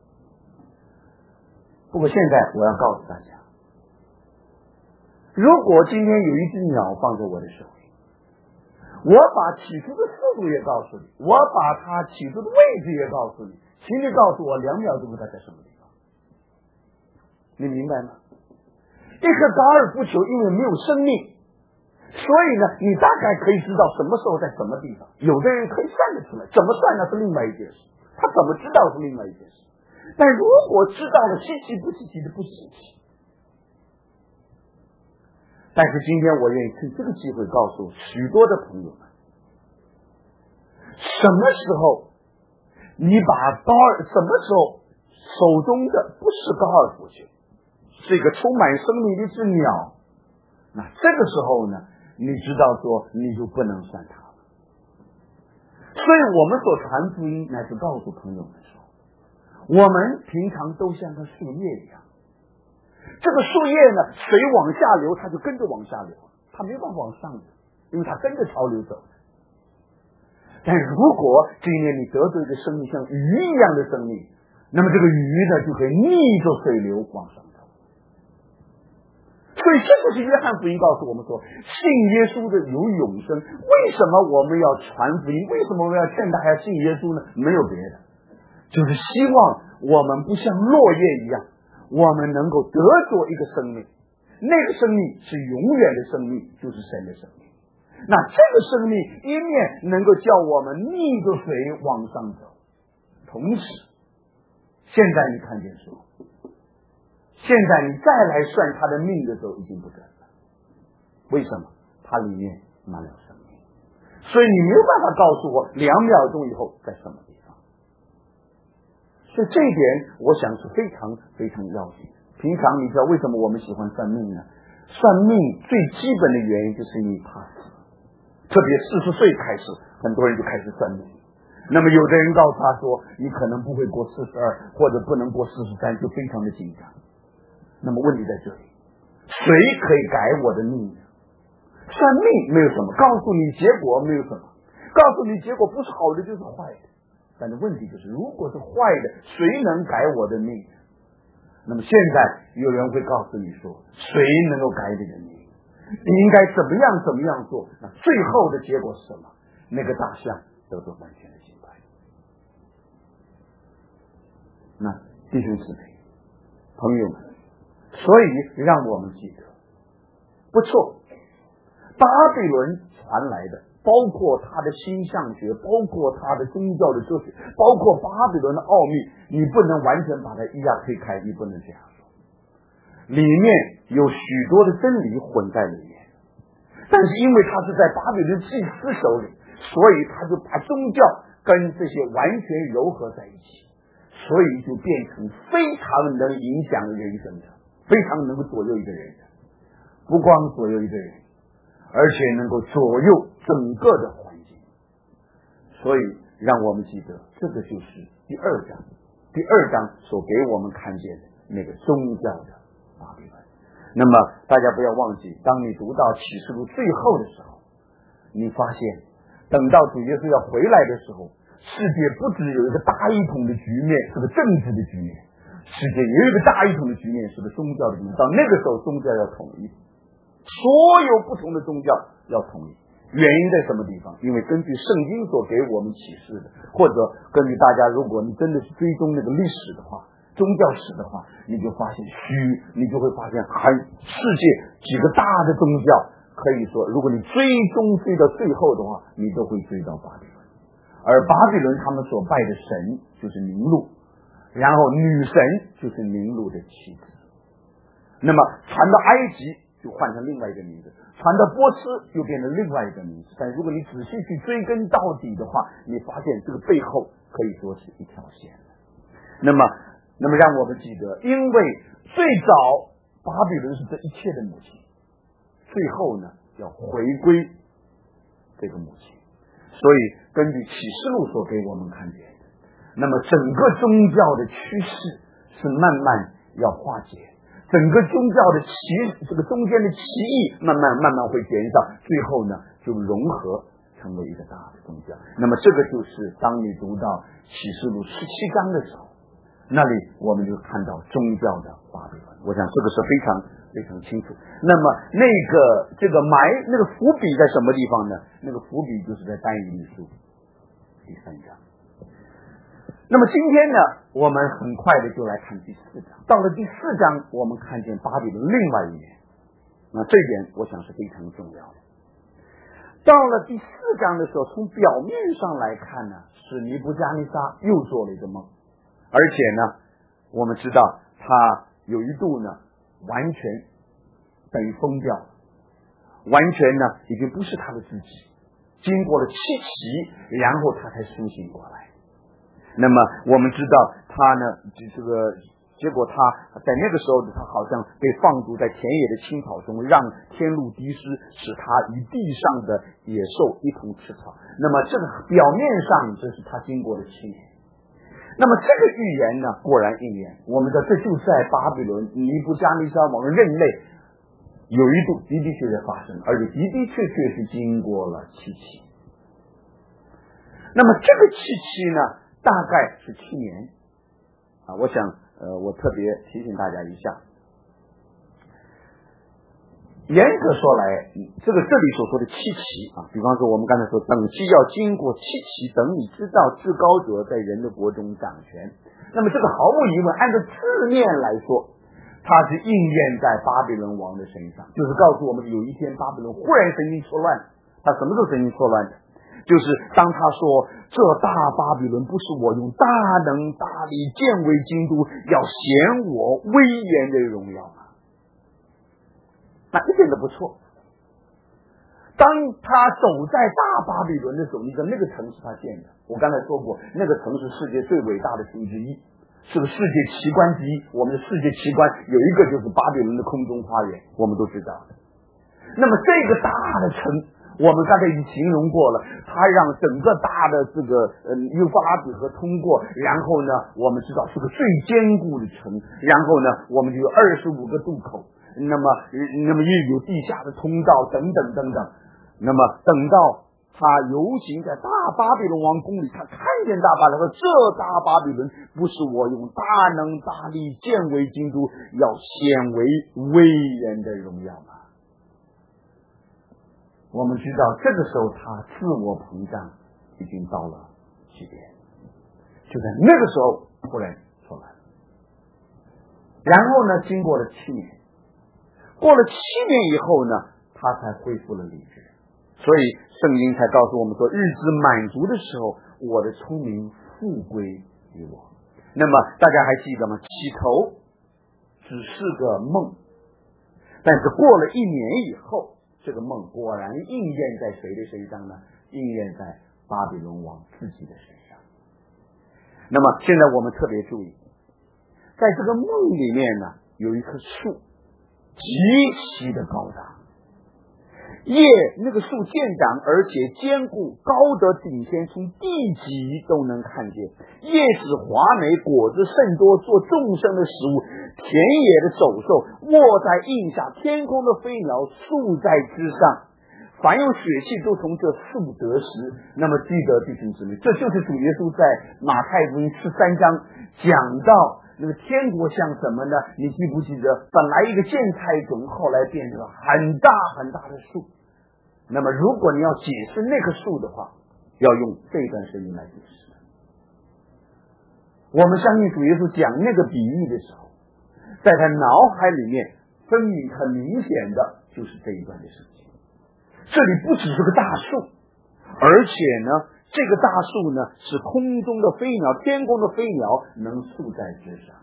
不过现在我要告诉大家，如果今天有一只鸟放在我的手里，我把起初的速度也告诉你，我把它起初的位置也告诉你，请你告诉我2秒钟它在什么地方，你明白吗？一颗高尔夫球因为没有生命，所以呢你大概可以知道什么时候在什么地方，有的人可以算得出来，怎么算那是另外一件事，他怎么知道是另外一件事。但如果知道了稀奇不稀奇的不稀奇，但是今天我愿意趁这个机会告诉许多的朋友们，什么时候你把什么时候手中的不是高尔夫球，是一个充满生命的一只鸟，那这个时候呢，你知道说你就不能算它了。所以我们所传福音乃是告诉朋友们说，我们平常都像个树叶一样，这个树叶呢，水往下流，它就跟着往下流，它没办法往上流，因为它跟着潮流走。但如果今天你得到一个生命像鱼一样的生命，那么这个鱼呢，就可以逆着水流往上走。所以这就是约翰福音告诉我们说，信耶稣的有永生。为什么我们要传福音？为什么我们要劝大家信耶稣呢？没有别的，就是希望我们不像落叶一样，我们能够得着一个生命，那个生命是永远的生命，就是神的生命。那这个生命一面能够叫我们逆着水往上走，同时现在你看见说，现在你再来算他的命的时候已经不准了。为什么？它里面满了生命，所以你没有办法告诉我2秒钟以后在什么地方。所以这一点我想是非常非常要紧。平常你知道为什么我们喜欢算命呢？算命最基本的原因就是你怕死，特别40岁开始，很多人就开始算命。那么有的人告诉他说，你可能不会过42，或者不能过43，就非常的紧张。那么问题在这里，谁可以改我的命呢？算命没有什么，告诉你结果没有什么，告诉你结果不是好的就是坏的。但是问题就是，如果是坏的，谁能改我的命？那么现在有人会告诉你说，谁能够改你的命？你应该怎么样怎么样做？那最后的结果是什么？那个大象得到完全的击败。那弟兄姊妹、朋友们，所以让我们记得，不错，巴比伦传来的，包括他的星象学，包括他的宗教的哲学，包括巴比伦的奥秘，你不能完全把它一压推开，你不能这样说。里面有许多的真理混在里面，但是因为他是在巴比伦祭司手里，所以他就把宗教跟这些完全糅合在一起，所以就变成非常能影响人生的，非常能够左右一个人的，不光左右一个人，而且能够左右整个的环境。所以让我们记得，这个就是第2章所给我们看见的那个宗教的巴比伦。那么大家不要忘记，当你读到启示录最后的时候，你发现等到主耶稣要回来的时候，世界不只有一个大一统的局面，是个政治的局面， 世界也有一个大一统的局面，是个宗教的局面。到那个时候，宗教要统一，所有不同的宗教要统一。原因在什么地方？因为根据圣经所给我们启示的，或者根据大家，如果你真的是追踪那个历史的话，宗教史的话，你就发现你就会发现世界几个大的宗教，可以说如果你追到最后的话，你都会追到巴比伦。而巴比伦他们所拜的神就是宁录，然后女神就是宁录的妻子。那么传到埃及就换成另外一个名字，传到波斯又变成另外一个名字。但如果你仔细去追根到底的话，你发现这个背后可以说是一条线的。那么让我们记得，因为最早巴比伦是这一切的母亲，最后呢要回归这个母亲。所以根据启示录所给我们看见的，那么整个宗教的趋势是慢慢要化解，整个宗教的这个中间的歧义慢慢会减少，最后呢就融合成为一个大的宗教。那么这个就是当你读到启示录17章的时候，那里我们就看到宗教的巴比伦。我想这个是非常非常清楚。那么这个埋那个伏笔在什么地方呢？那个伏笔就是在但以理书第3章。那么今天呢，我们很快的就来看第4章。到了第4章，我们看见巴比伦另外一面，那这一点我想是非常重要的。到了第4章的时候，从表面上来看呢，是尼布加尼撒又做了一个梦，而且呢，我们知道他有一度呢完全被疯掉了，完全呢已经不是他的自己，经过了7期，然后他才苏醒过来。那么我们知道他呢结果他在那个时候他好像被放逐在田野的青草中，让天露滴湿，使他与地上的野兽一同吃草。那么这个表面上这是他经过了7年。那么这个预言呢果然应验，我们的这就在巴比伦尼布加尼撒王任内有一度的确发生，而且的确是经过了7期。那么这个7期呢大概是7年啊，我想我特别提醒大家一下，严格说来，这里所说的7期啊，比方说我们刚才说等期要经过7期，等你知道至高者在人的国中掌权。那么这个毫无疑问，按照字面来说，它是应验在巴比伦王的身上，就是告诉我们有一天巴比伦忽然神经错乱。他什么时候神经错乱的？就是当他说这大巴比伦不是我用大能大力建为京都，要显我威严的荣耀吗？那一点都不错。当他走在大巴比伦的时候，你知道那个城是他建的，我刚才说过，那个城是世界最伟大的城之一，是个世界奇观之一。我们的世界奇观有一个就是巴比伦的空中花园，我们都知道的。那么这个大的城，我们刚才已经形容过了，它让整个大的这个幼发拉底河通过，然后呢我们知道是个最坚固的城，然后呢我们就有25个渡口，那么又有地下的通道等等等等。那么等到他游行在大巴比伦王宫里，他看见大巴比伦，说这大巴比伦不是我用大能大力建为京都，要显为威严的荣耀吗？我们知道这个时候他自我膨胀已经到了极点，就在那个时候突然出来了。然后呢经过了7年，过了7年以后呢他才恢复了理智。所以圣经才告诉我们说，日子满足的时候，我的聪明复归于我。那么大家还记得吗？起头只是个梦，但是过了1年以后，这个梦果然应验在谁的身上呢？应验在巴比伦王自己的身上。那么现在我们特别注意，在这个梦里面呢，有一棵树极其的高大，叶那个树渐长，而且坚固，高得顶天，从地极都能看见。叶子华美，果子甚多，做众生的食物。田野的走兽卧在荫下，天空的飞鸟宿在枝上。凡有血气都从这树得食。那么记得弟兄姊妹，这就是主耶稣在马太福音13章讲到那个天国像什么呢？你记不记得，本来一个芥菜种，后来变成了很大很大的树。那么如果你要解释那棵树的话，要用这段圣经来解释。我们相信主耶稣讲那个比喻的时候，在他脑海里面分明很明显的就是这一段的圣经。这里不只是个大树，而且呢，这个大树呢是空中的飞鸟，天空的飞鸟能宿在之上。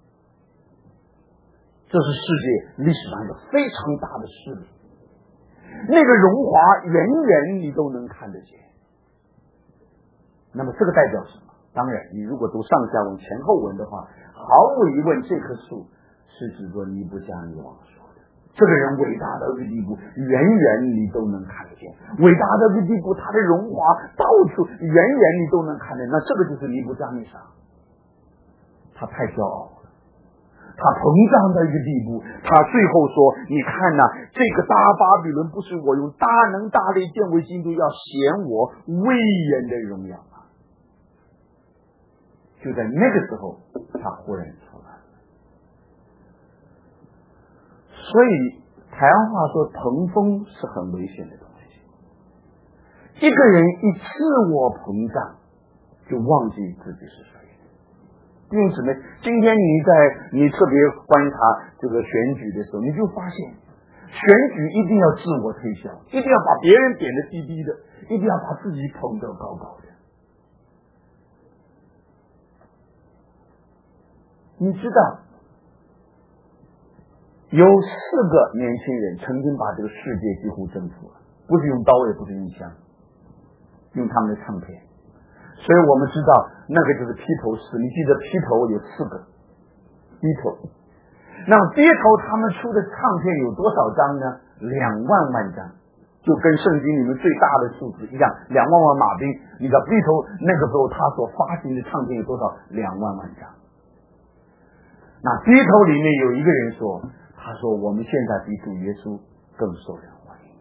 这是世界历史上一个非常大的事例，那个荣华远远你都能看得见。那么这个代表什么？当然你如果读上下文前后文的话，毫无疑问这棵树是指着尼布甲尼王说的。这个人伟大到一个地步，远远你都能看得见，伟大到一个地步，他的荣华到处远远你都能看见。那这个就是尼布甲尼撒，他太骄傲了，他膨胀到一个地步，他最后说，你看呐，这个大巴比伦不是我用大能大力建为基督，要显我威严的荣耀吗？就在那个时候他忽然出来了。所以台湾话说膨风是很危险的东西，一个人一自我膨胀就忘记自己是谁。因此呢，今天你特别观察这个选举的时候，你就发现选举一定要自我推销，一定要把别人贬得低低的，一定要把自己捧得高高的。你知道有4个年轻人曾经把这个世界几乎征服了，不是用刀，也不是用枪，用他们的唱片。所以我们知道那个就是披头士，你记得披头有4个披头，那么披头他们出的唱片有多少张呢？2万万张，就跟圣经里面最大的数字一样，2万万马兵。你知道披头那个时候他所发行的唱片有多少？2万万张。那披头里面有一个人说，他说我们现在比主耶稣更受人欢迎。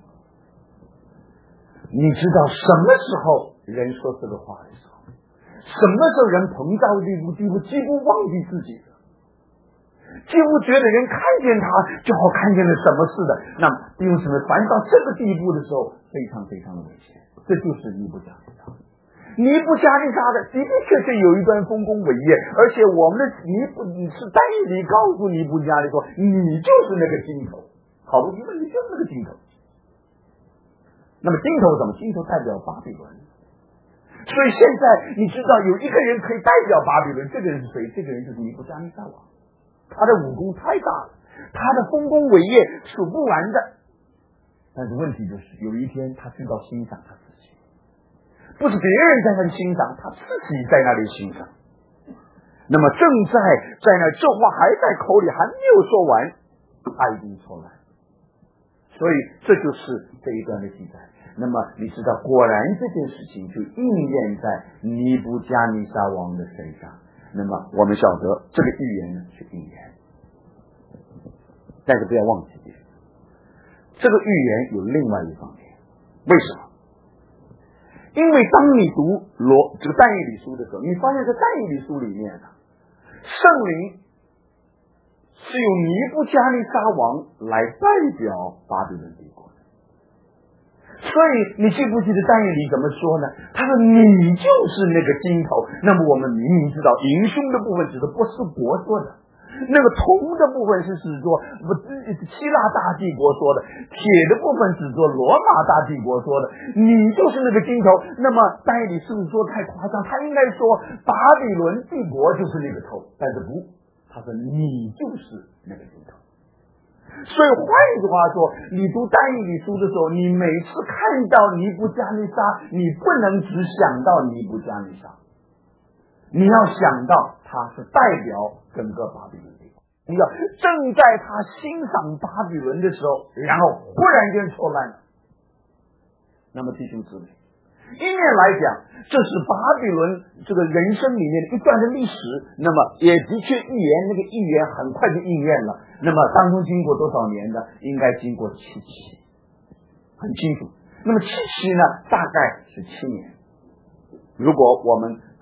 你知道什么时候人说这个话的时候，什么时候人膨胀到地步几乎忘记自己了，几乎觉得人看见他就好看见了什么似的。那么弟兄姊妹，凡到这个地步的时候，非常非常的危险。这就是尼布甲尼撒。尼布甲尼撒的的确是有一段丰功伟业，而且我们的你是但以理告诉尼布甲尼说，你就是那个金头，毫无疑问你就是那个金头。那么金头什么？金头代表巴比伦。所以现在你知道有一个人可以代表巴比伦，这个人是谁？这个人就是尼布甲尼撒王。他的武功太大了，他的丰功伟业数不完的。但是问题就是有一天他知道欣赏他自己，不是别人在那里欣赏，他自己在那里欣赏。那么正在那这话还在口里，还没有说完，他已经说完。所以这就是这一段的记载。那么你知道，果然这件事情就应验在尼布甲尼撒王的身上。那么我们晓得这个预言呢是应验，但是不要忘记这个预言有另外一方面。为什么？因为当你读这个但以理书的时候，你发现在但以理书里面呢，圣灵是由尼布甲尼撒王来代表巴比伦帝国。所以你记不记得但以理怎么说呢？他说你就是那个金头。那么我们明明知道银胸的部分指的不是国说的，那个铜的部分是指着希腊大帝国说的，铁的部分指着罗马大帝国说的，你就是那个金头。那么但以理是不是说太夸张？他应该说巴比伦帝国就是那个头，但是不，他说你就是那个金头。所以换句话说，你读但以理书的时候，你每次看到尼布甲尼撒，你不能只想到尼布甲尼撒，你要想到他是代表整个巴比伦帝国。你要正在他欣赏巴比伦的时候，然后忽然间错乱了。那么弟兄姊妹，一面来讲，这是巴比伦这个人生里面的一段的历史，那么也的确预言，那个预言很快就应验了。那么当中经过多少年呢？应该经过7期，很清楚。那么7期呢，大概是7年。如果我们根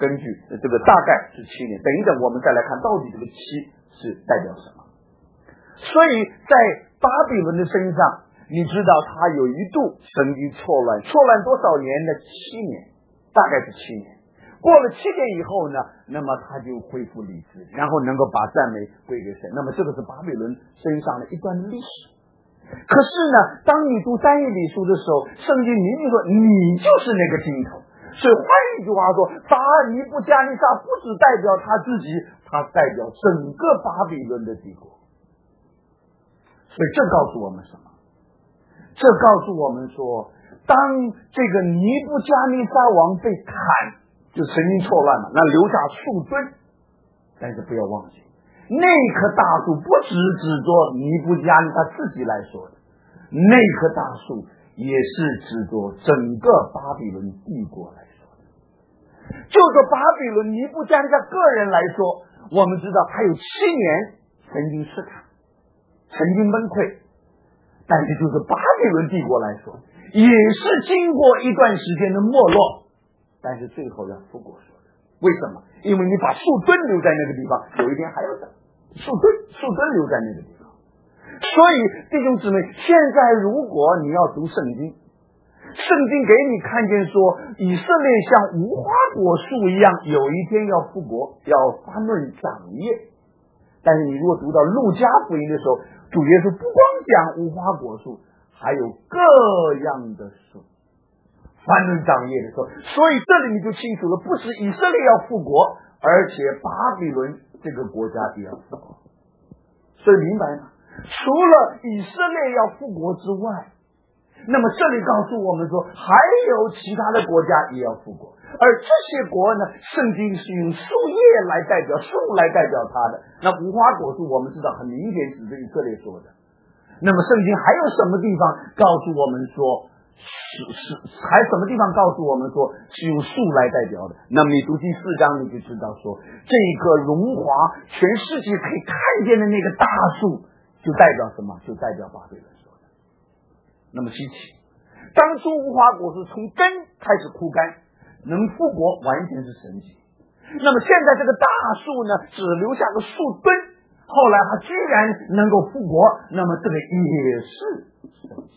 根据这个大概是7年。等一等，我们再来看到底这个7是代表什么。所以在巴比伦的身上，你知道他有一度神经错乱多少年呢？7年，大概是7年。过了7年以后呢，那么他就恢复理智，然后能够把赞美归给神。那么这个是巴比伦身上的一段历史。可是呢，当你读但以理书的时候，圣经明明说你就是那个金头。所以换一句话说，尼布加尼撒不只代表他自己，他代表整个巴比伦的帝国。所以这告诉我们什么？这告诉我们说，当这个尼布加尼撒王被砍，就神经错乱了，那留下树墩。但是不要忘记，那棵大树不只指着尼布加尼撒自己来说的，那棵大树也是指着整个巴比伦帝国来说的。就说巴比伦尼布加尼撒个人来说，我们知道他有7年曾经试探，曾经崩溃，但是就是巴比伦帝国来说，也是经过一段时间的没落，但是最后要复国说的。为什么？因为你把树墩留在那个地方，有一天还要长树墩留在那个地方。所以弟兄姊妹，现在如果你要读圣经，圣经给你看见说以色列像无花果树一样，有一天要复国，要繁润长叶。但是你如果读到路加福音的时候，主耶稣不光讲无花果树，还有各样的树繁润长叶的时候，所以这里你就清楚了，不是以色列要复国，而且巴比伦这个国家也要复国。所以明白吗？除了以色列要复国之外，那么这里告诉我们说，还有其他的国家也要复国，而这些国呢，圣经是用树叶来代表，树来代表它的。那无花果树我们知道很明显指着以色列说的。那么圣经还有什么地方告诉我们说还什么地方告诉我们说是用树来代表的？那么你读第4章你就知道说，这个荣华全世界可以看见的那个大树就代表什么？就代表巴比伦说的。那么稀奇，当初无花果树从根开始枯干，能复活完全是神迹。那么现在这个大树呢，只留下个树墩，后来它居然能够复活，那么这个也是神迹。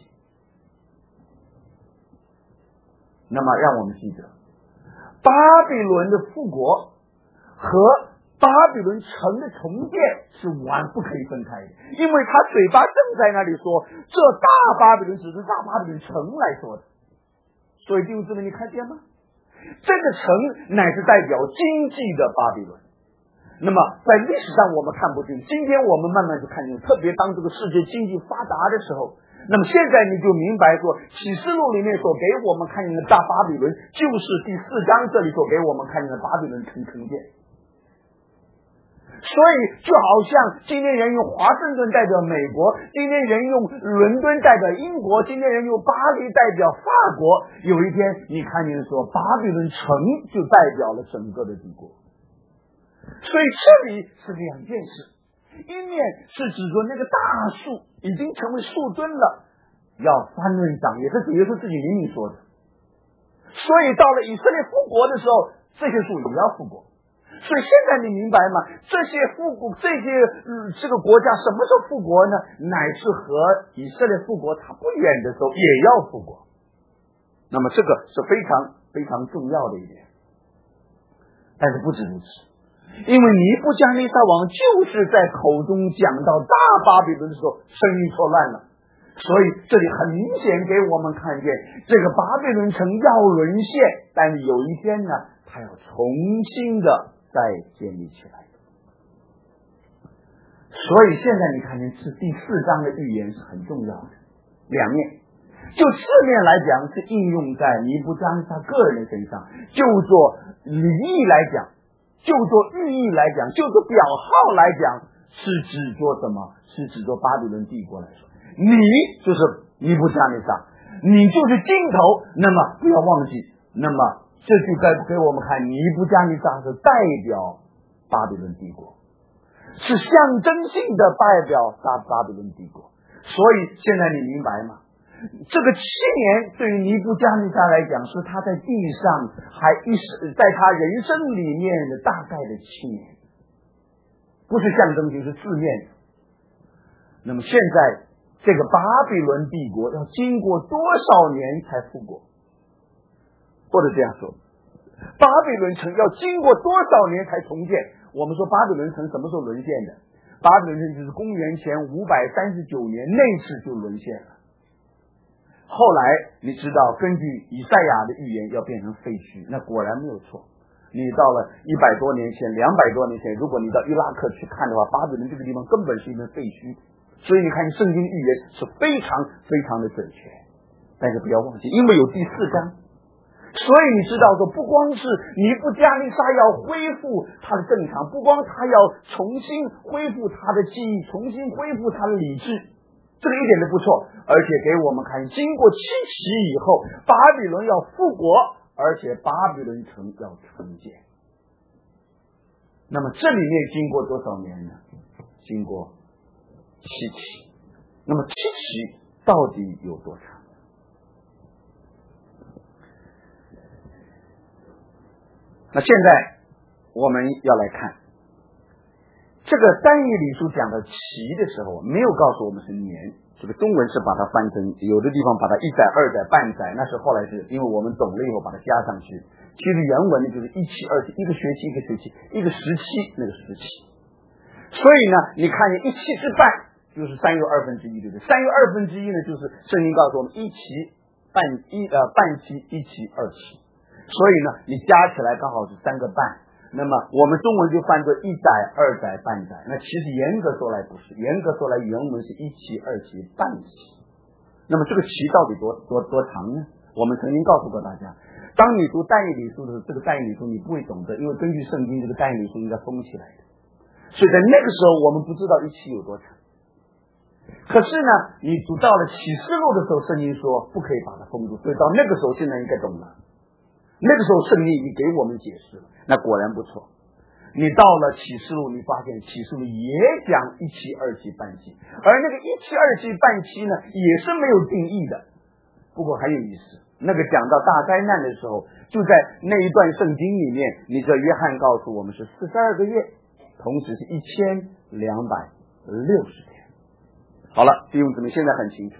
那么让我们记得，巴比伦的复活和巴比伦城的重建是不可以分开的，因为他嘴巴正在那里说这大巴比伦只是大巴比伦城来说的。所以弟兄姊妹，你看见吗？这个城乃是代表经济的巴比伦。那么在历史上我们看不见，今天我们慢慢就看见，特别当这个世界经济发达的时候，那么现在你就明白说，启示录里面所给我们看见的大巴比伦，就是第4章这里所给我们看见的巴比伦城重建。所以就好像今天人用华盛顿代表美国，今天人用伦敦代表英国，今天人用巴黎代表法国，有一天你看见说巴比伦城就代表了整个的帝国。所以这里是2件事，一面是指着那个大树已经成为树墩了，要繁润长叶，这主耶稣自己明明说的。所以到了以色列复国的时候，这些树也要复国。所以现在你明白吗？这个国家什么时候复国呢？乃是和以色列复国它不远的时候也要复国。那么这个是非常非常重要的一点。但是不止如此，因为尼布加尼撒王就是在口中讲到大巴比伦的时候生意错乱了，所以这里很明显给我们看见这个巴比伦城要沦陷，但是有一天呢，它要重新的再建立起来。所以现在你看见是第4章的预言是很重要的2面，就字面来讲是应用在尼布加尼撒个人的身上，就做礼义来讲，就做寓意来讲，就做表号来讲，是指着什么？是指着巴比伦帝国来说，你就是尼布加尼撒，你就是金头。那么不要忘记，那么这就该给我们看，尼布加尼撒是代表巴比伦帝国，是象征性的代表巴比伦帝国。所以现在你明白吗？ 这个7年对于尼布加尼撒来讲，是他在地上在他人生里面的大概的7年，不是象征性，是字面的。那么现在这个巴比伦帝国要经过多少年才复国？或者这样说，巴比伦城要经过多少年才重建？我们说巴比伦城什么时候沦陷的？巴比伦城就是公元前539年那次就沦陷了。后来你知道，根据以赛亚的预言要变成废墟，那果然没有错。你到了100多年前、200多年前，如果你到伊拉克去看的话，巴比伦这个地方根本是一片废墟。所以你看圣经预言是非常非常的准确。但是不要忘记，因为有第4章，所以你知道说，不光是尼布加尼撒要恢复他的正常，不光他要重新恢复他的记忆，重新恢复他的理智，这个一点都不错。而且给我们看，经过7期以后，巴比伦要复国，而且巴比伦城要重建。那么这里面经过多少年呢？经过7期。那么7期到底有多长？那现在我们要来看这个但以理书讲的期的时候，没有告诉我们是年，这个中文是把它翻成，有的地方把它1载、2载、半载，那是后来是因为我们懂了以后把它加上去。其实原文呢就是1期、2期，一个学期一个学期，一个时期那个时期。所以呢，你看见1期之半就是3又1/2，对不对？3又1/2呢，就是圣经告诉我们1期半期、1期、2期。所以呢，你加起来刚好是3个半。那么我们中文就翻作1载、2载、半载。那其实严格说来不是，严格说来原文是1期、2期、半期。那么这个期到底多长呢？我们曾经告诉过大家，当你读但以理书的时候，这个但以理书你不会懂得，因为根据圣经这个但以理书应该封起来的。所以在那个时候我们不知道1期有多长。可是呢，你读到了启示录的时候，圣经说不可以把它封住，所以到那个时候现在应该懂了。那个时候圣经已经给我们解释了，那果然不错。你到了启示录，你发现启示录也讲1期、2期、半期，而那个1期、2期、半期呢，也是没有定义的。不过很有意思，那个讲到大灾难的时候，就在那一段圣经里面，你这约翰告诉我们是42个月，同时是1260天。好了，弟兄姊妹，现在很清楚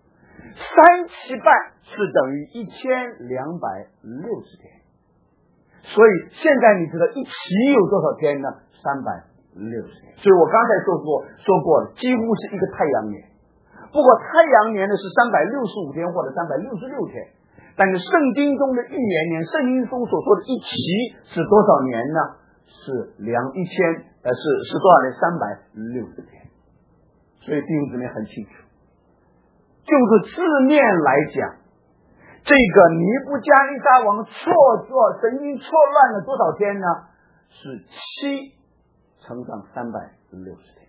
，3期半是等于1260天，所以现在你知道1期有多少天呢？360天。所以我刚才说过了，几乎是一个太阳年。不过太阳年呢是365天或者366天，但是圣经中的预言年，圣经中所说的1期是多少年呢？是多少年？360天。所以弟兄姊妹很清楚，就是字面来讲，这个尼布加尼撒王曾经错乱了多少天呢？是7乘上360天，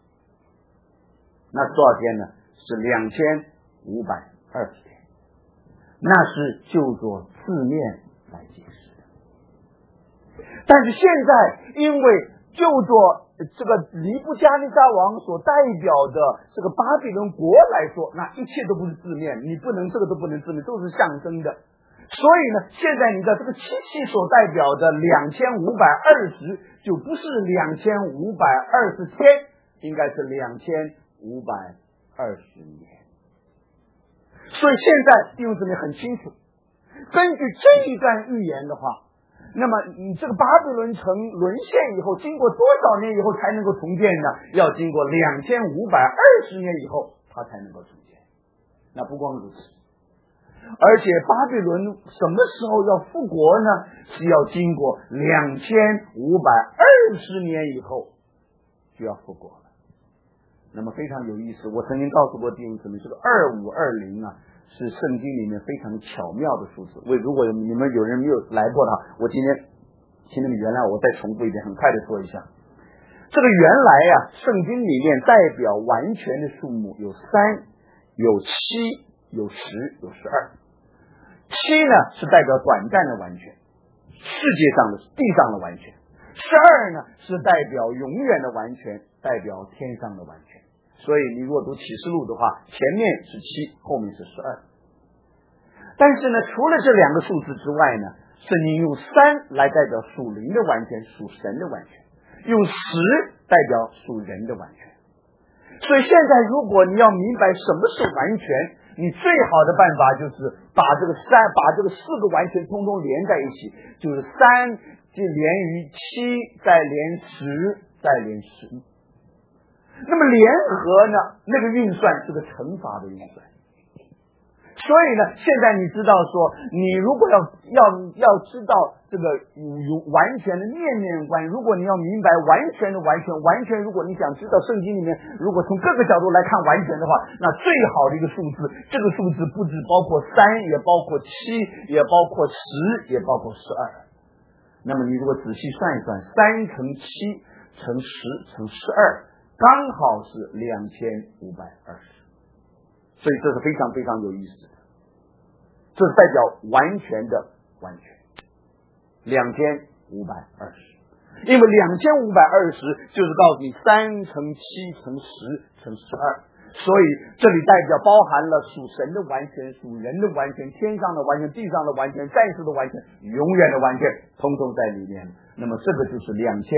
那多少天呢？是2520天。那是就做字面来解释的。但是现在因为就做这个尼布加尼撒王所代表的这个巴比伦国来说，那一切都不是字面，你不能这个都不能字面，都是象征的。所以呢，现在你的这个7期所代表的2520就不是2520天，应该是2520年。所以现在弟兄姊妹很清楚，根据这一段预言的话，那么你这个巴比伦城沦陷以后，经过多少年以后才能够重建呢？要经过2520年以后，它才能够重建。那不光如此，而且巴比伦什么时候要复国呢？是要经过2520年以后就要复国了。那么非常有意思，我曾经告诉过弟兄姊妹，这个2520啊，是圣经里面非常巧妙的数字。如果你们有人没有来过的话，我今天请你们原谅我再重复一遍，很快的说一下。这个原来啊，圣经里面代表完全的数目有3、有7、有10、有12。7呢是代表短暂的完全，世界上的地上的完全；12呢是代表永远的完全，代表天上的完全。 所以你如果读启示录的话，前面是7，后面是12。但是呢，除了这2个数字之外呢，圣经用3来代表属灵的完全，属神的完全，用10代表属人的完全。所以现在如果你要明白什么是完全，你最好的办法就是把这个4个完全通通连在一起，就是3就连于7，再连10，再连11。那么联合呢，那个运算是个乘法的运算。所以呢，现在你知道说，你如果要知道这个有完全的面面观，如果你要明白完全的完全，如果你想知道圣经里面，如果从各个角度来看完全的话，那最好的一个数字，这个数字不只包括3，也包括7，也包括10，也包括12。那么你如果仔细算一算，3乘7乘10乘12，刚好是2520。所以这是非常非常有意思的，这是代表完全的完全，2520。因为2520就是告诉你3乘7乘10乘12，所以这里代表包含了属神的完全、属人的完全、天上的完全、地上的完全、暂时的完全、永远的完全，通通在里面。那么这个就是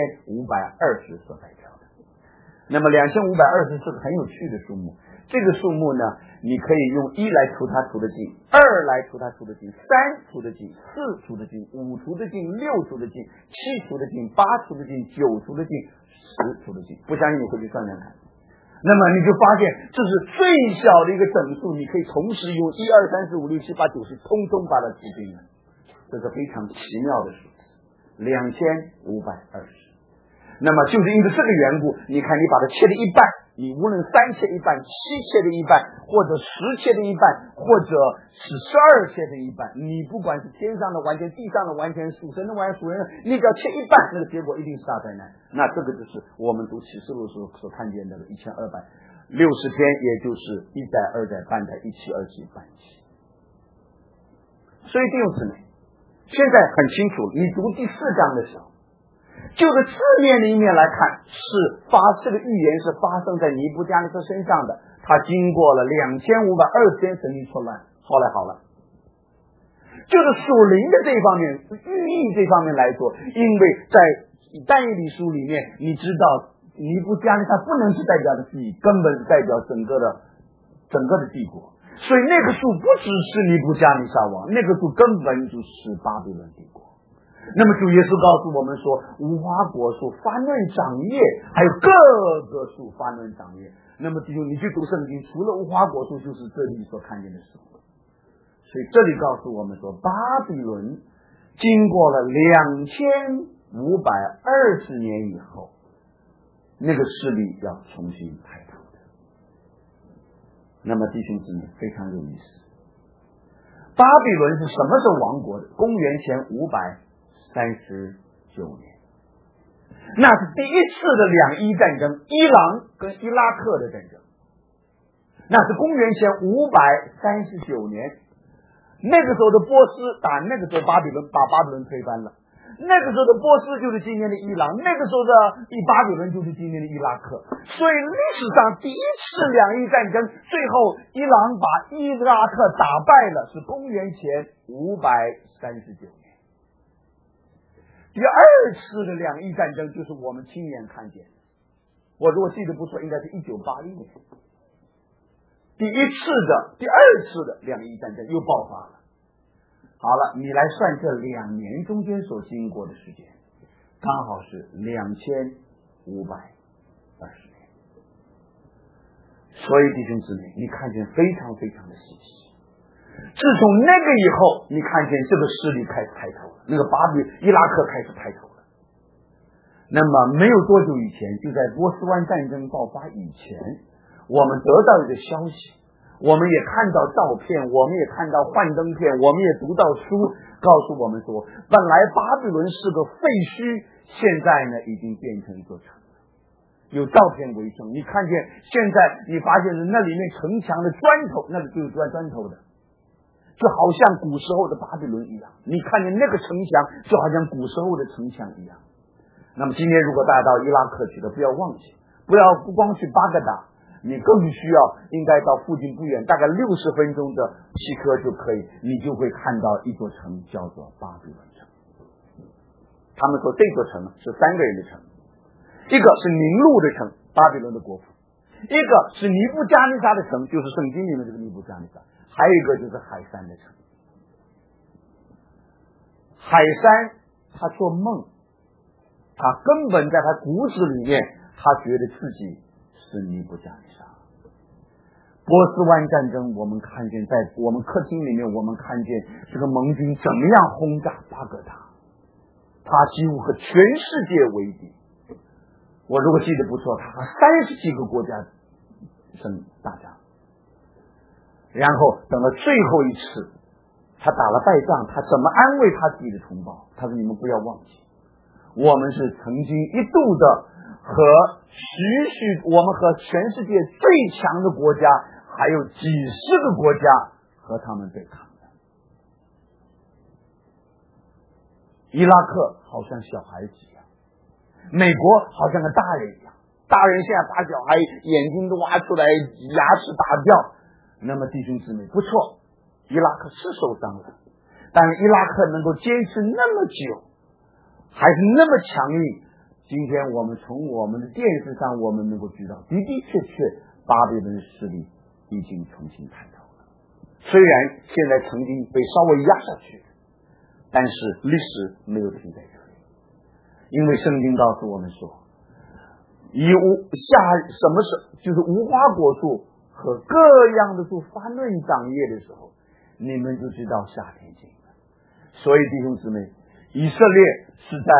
2520所代表的。那么2520是个很有趣的数目。这个数目呢，你可以用1来除它除得尽，2来除它除得尽，3除得尽，4除得尽，5除得尽，6除得尽，7除得尽，8除得尽，9除得尽，10除得尽。不相信你回去算算看。那么你就发现这是最小的一个整数，你可以同时用1、2、3、4、5、6、7、8、9、10通通把它除尽了，这是非常奇妙的数字，2520。那么就是因为这个缘故，你看你把它切了一半，你无论3切一半、7切的一半，或者10切的一半，或者是12切的一半，你不管是天上的完全、地上的完全、属神的完全、属人的，你只要切一半，那个结果一定是大灾难。那这个就是我们读启示录时候所看见的1260篇，也就是1代、2代、半代、17、27、半期。所以弟兄姊妹，现在很清楚，你读第4章的时候，就着字面的一面来看，这个预言是发生在尼布加尼撒身上的，他经过了2520天神经错乱，后来好了。就是属灵的这方面，寓意这方面来说，因为在但以理书里面，你知道尼布加尼撒不能是代表的自己，根本是代表整个的帝国，所以那个数不只是尼布加尼撒王，那个数根本就是巴比伦帝国。那么主耶稣告诉我们说，无花果树发嫩长叶，还有各个树发嫩长叶。那么弟兄，你去读圣经，除了无花果树，就是这里所看见的树。所以这里告诉我们说，巴比伦经过了2520年以后，那个势力要重新抬头的。那么弟兄姊妹，非常有意思。巴比伦是什么时候亡国的？公元前539年，那是第一次的两伊战争，伊朗跟伊拉克的战争。那是公元前539年，那个时候的波斯打那个时候巴比伦，把巴比伦推翻了。那个时候的波斯就是今天的伊朗，那个时候的巴比伦就是今天的伊拉克。所以历史上第一次两伊战争，最后伊朗把伊拉克打败了，是公元前539年。第二次的两伊战争就是我们亲眼看见，我如果记得不错，应该是1981年。第二次的两伊战争又爆发了。好了，你来算这2年中间所经过的时间，刚好是2520年。所以弟兄姊妹，你看见非常非常的稀奇。自从那个以后，你看见这个势力开始抬头了，那个伊拉克开始抬头了。那么没有多久以前，就在波斯湾战争爆发以前，我们得到一个消息，我们也看到照片，我们也看到幻灯片，我们也读到书，告诉我们说，本来巴比伦是个废墟，现在呢已经变成一座城了，有照片为证。你看见现在你发现是那里面城墙的砖头，那个就是砖头的，就好像古时候的巴比伦一样。你看见那个城墙，就好像古时候的城墙一样。那么今天如果大家到伊拉克去的，不要忘记，不光去巴格达， 你更需要应该到附近不远，大概60分钟的汽车就可以，你就会看到一座城叫做巴比伦城。他们说这座城是3个人的城，一个是宁录的城，巴比伦的国府，一个是尼布加尼撒的城，就是圣经里面这个尼布加尼撒，还有一个就是海山的城。海山他做梦，他根本在他骨子里面，他觉得自己是尼布加尼撒。波斯湾战争，我们看见在我们客厅里面，我们看见这个盟军怎么样轰炸巴格达，他几乎和全世界为敌。我如果记得不错，他和30几个国家生打仗，然后等到最后一次他打了败仗，他怎么安慰他自己的同胞？他说：“你们不要忘记，我们是曾经一度的我们和全世界最强的国家，还有几10个国家和他们对抗的。伊拉克好像小孩子一样，美国好像个大人一样，大人现在把小孩眼睛都挖出来，牙齿打掉。那么弟兄姊妹，不错。”伊拉克是受伤了，但是伊拉克能够坚持那么久，还是那么强硬。今天我们从我们的电视上，我们能够知道，的的确确，巴比伦的势力已经重新抬头了。虽然现在曾经被稍微压下去，但是历史没有停在这里，因为圣经告诉我们说，什么是就是无花果树和各样的树发嫩长叶的时候，你们就知道夏天近了。所以弟兄姊妹，以色列是在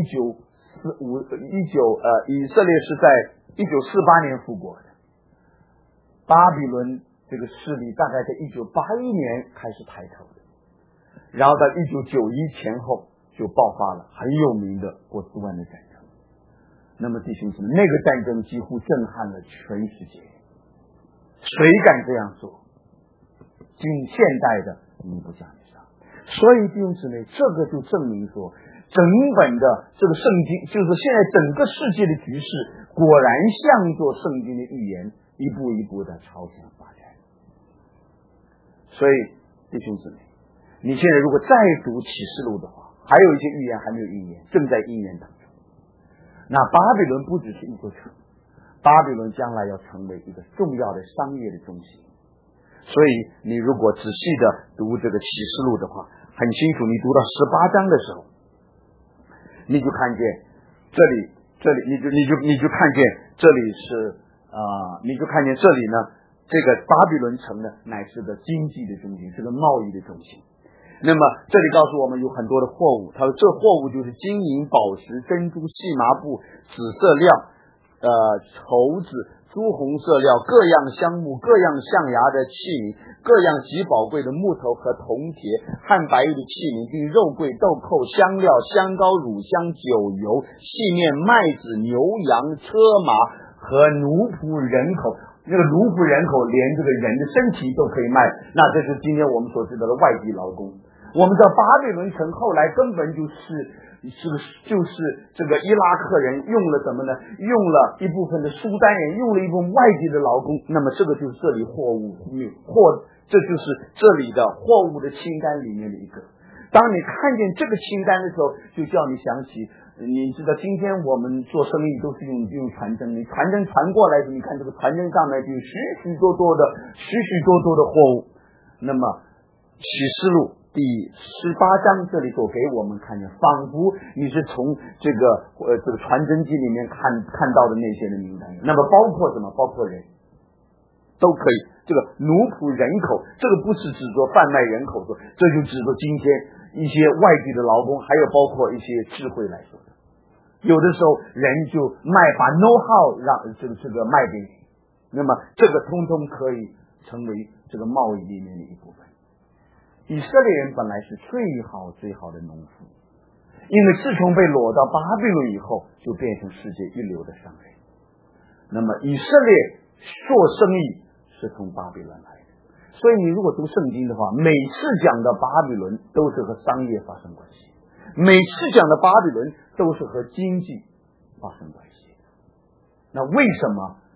1948年复国的，巴比伦这个势力大概在1981年开始抬头的，然后到1991前后就爆发了很有名的波斯湾的战争。那么弟兄姊妹，那个战争几乎震撼了全世界，谁敢这样做？近现代的尼布加尼撒。所以弟兄姊妹，这个就证明说，整本的这个圣经，就是现在整个世界的局势，果然像作圣经的预言，一步一步的朝向发展。所以弟兄姊妹，你现在如果再读启示录的话，还有一些预言还没有应验，正在应验当中。那巴比伦不只是一座城，巴比伦将来要成为一个重要的商业的中心。所以你如果仔细的读这个启示录的话，很清楚，你读到18章的时候，你就看见这里你就看见这里是你就看见这里呢，这个巴比伦城呢乃是个经济的中心，是个贸易的中心。那么这里告诉我们有很多的货物，他说这货物就是金银宝石珍珠细麻布紫色料绸子朱红色料各样香木各样象牙的器皿各样极宝贵的木头和铜铁汉白玉的器皿并肉桂豆蔻香料香膏乳香酒油细面麦子牛羊车马和奴仆人口。那个奴仆人口连这个人的身体都可以卖，那这是今天我们所知道的外地劳工。我们知道巴比伦城后来根本就是这个伊拉克人用了什么呢？用了一部分的苏丹人，用了一部分外地的劳工。那么这个就是这里这就是这里的货物的清单里面的一个。当你看见这个清单的时候，就叫你想起，你知道今天我们做生意都是用传真，你传真传过来的，你看这个传真上面就有许许多多的货物。那么启示录第18章这里所给我们看见，仿佛你是从这个传真机里面看到的那些的名单。那么包括什么？包括人都可以。这个奴仆人口，这个不是指着贩卖人口说，这就指着今天一些外地的劳工，还有包括一些智慧来说的。有的时候人就把 know how 让这个卖给你，那么这个通通可以成为这个贸易里面的一部分。以色列人本来是最好的农夫，因为自从被掳到巴比伦以后，就变成世界一流的商人。那么以色列做生意是从巴比伦来的，所以你如果读圣经的话，每次讲的巴比伦都是和商业发生关系，每次讲的巴比伦都是和经济发生关系。那为什么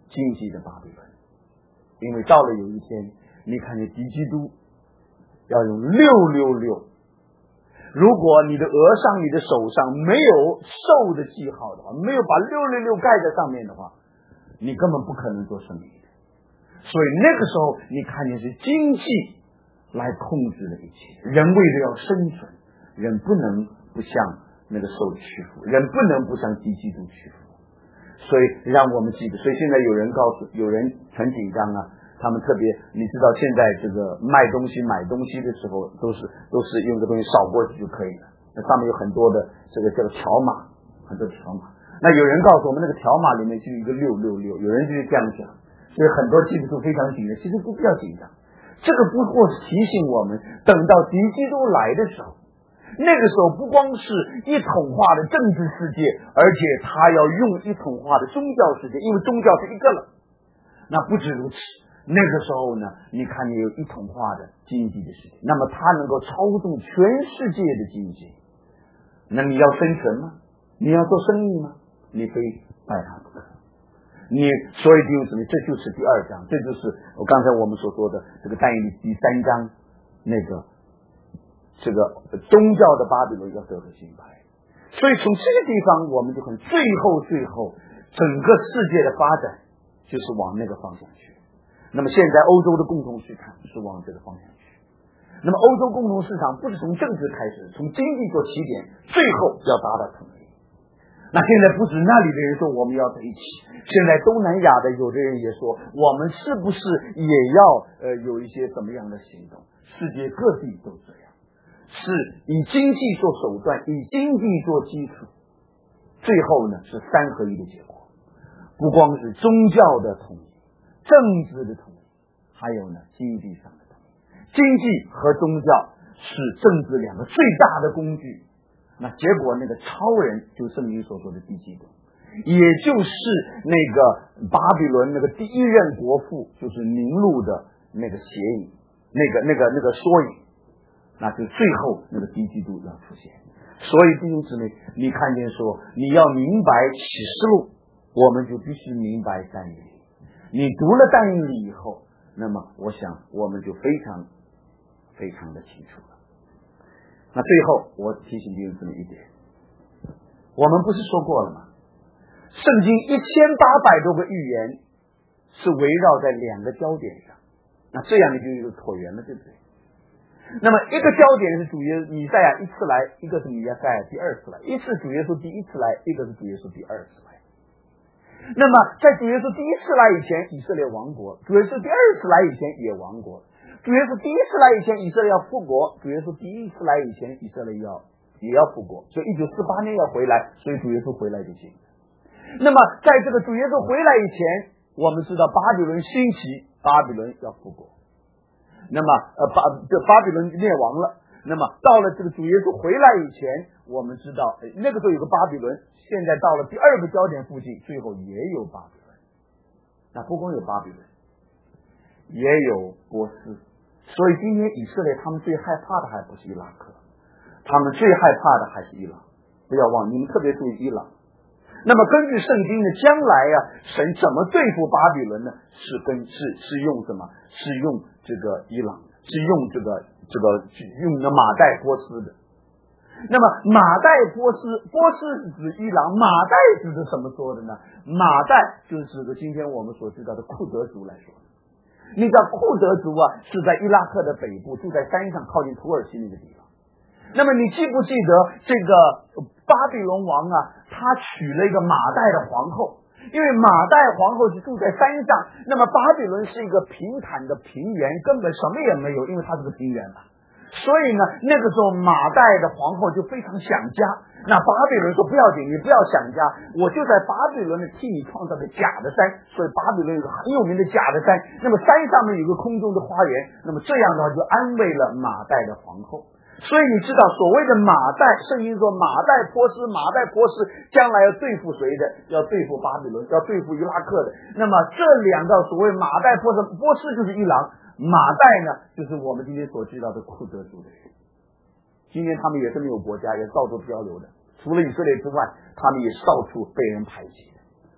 经济的巴比伦。因为到了有一天，你看见敌基督要用666，如果你的额上、你的手上没有兽的记号的话，没有把666盖在上面的话，你根本不可能做生意的。所以那个时候，你看见是经济来控制了一切。人为了要生存，人不能不向那个兽屈服，人不能不向敌基督屈服。所以让我们记得，所以现在有人很紧张啊，他们特别，你知道现在这个卖东西买东西的时候，都是用个东西扫过去就可以了，那上面有很多的这个叫条码，很多条码。那有人告诉我们，那个条码里面就有一个666，有人就是这样想，所以很多基督徒非常紧张，其实不必要紧张，这个不过是提醒我们，等到敌基督来的时候，那个时候不光是一统化的政治世界，而且他要用一统化的宗教世界，因为宗教是一个了。那不止如此，那个时候呢，你看你有一统化的经济的世界，那么他能够操纵全世界的经济。那你要生存吗？你要做生意吗？你非拜他不可。所以弟兄姊妹，这就是第2章，这就是刚才我们所说的这个但以理第3章那个这个宗教的巴比伦要得个兴败。所以从这个地方我们就看最后整个世界的发展就是往那个方向去。那么现在欧洲的共同市场是往这个方向去。那么欧洲共同市场不是从政治开始，从经济做起点，最后要达到统一。那现在不止那里的人说我们要在一起，现在东南亚的有的人也说我们是不是也要有一些怎么样的行动。世界各地都这样，是以经济做手段，以经济做基础，最后呢是3合一的结果。不光是宗教的统一，政治的统一，还有呢经济上的统一。经济和宗教是政治2个最大的工具。那结果那个超人就是圣经所说的敌基督，也就是那个巴比伦那个第一任国父，就是宁录的那个写影，那个缩影，那就最后那个敌基督要出现。所以弟兄姊妹，你看见说你要明白启示录，我们就必须明白但以理。你读了但以理以后，那么我想我们就非常非常的清楚了。那最后我提醒弟兄姊妹一点，我们不是说过了吗？圣经1800多个预言是围绕在2个焦点上，那这样你就有椭圆了，对不对？那么一个焦点是主耶稣弥赛亚一次来，一个是弥赛亚第2次来，一次主耶稣第1次来，一个是主耶稣第2次来。那么在主耶稣第1次来以前，以色列亡国；主耶稣第2次来以前也亡国。主耶稣第1次来以前，以色列要复国；主耶稣第1次来以前，以色列也要复国。所以1948年要回来，所以主耶稣回来就行。那么在这个主耶稣回来以前，我们知道巴比伦兴起，巴比伦要复国。那么巴比伦灭亡了。那么到了这个主耶稣回来以前，我们知道那个时候有个巴比伦，现在到了第2个焦点附近，最后也有巴比伦。那不光有巴比伦，也有波斯。所以今天以色列他们最害怕的还不是伊拉克，他们最害怕的还是伊朗。不要忘，你们特别注意伊朗。那么根据圣经的将来神怎么对付巴比伦呢？是用什么？是用这个伊朗，是用用的马代波斯的。那么马代波斯是指伊朗，马代指的什么说的呢？马代就是指的今天我们所知道的库德族来说。你知道库德族是在伊拉克的北部，住在山上靠近土耳其那个地方。那么你记不记得这个巴比伦王他娶了一个马代的皇后，因为马代皇后是住在山上，那么巴比伦是一个平坦的平原，根本什么也没有，因为它是个平原嘛。所以呢，那个时候马代的皇后就非常想家。那巴比伦说不要紧，你不要想家，我就在巴比伦替你创造个假的山。所以巴比伦有个很有名的假的山，那么山上面有个空中的花园，那么这样的话就安慰了马代的皇后。所以你知道所谓的马代，圣经说马代波斯将来要对付谁的？要对付巴比伦，要对付伊拉克的。那么这2个所谓马代波斯就是伊朗，马代呢就是我们今天所知道的库德族的人。今天他们也是没有国家，也是到处漂流的，除了以色列之外，他们也是到处被人排挤的。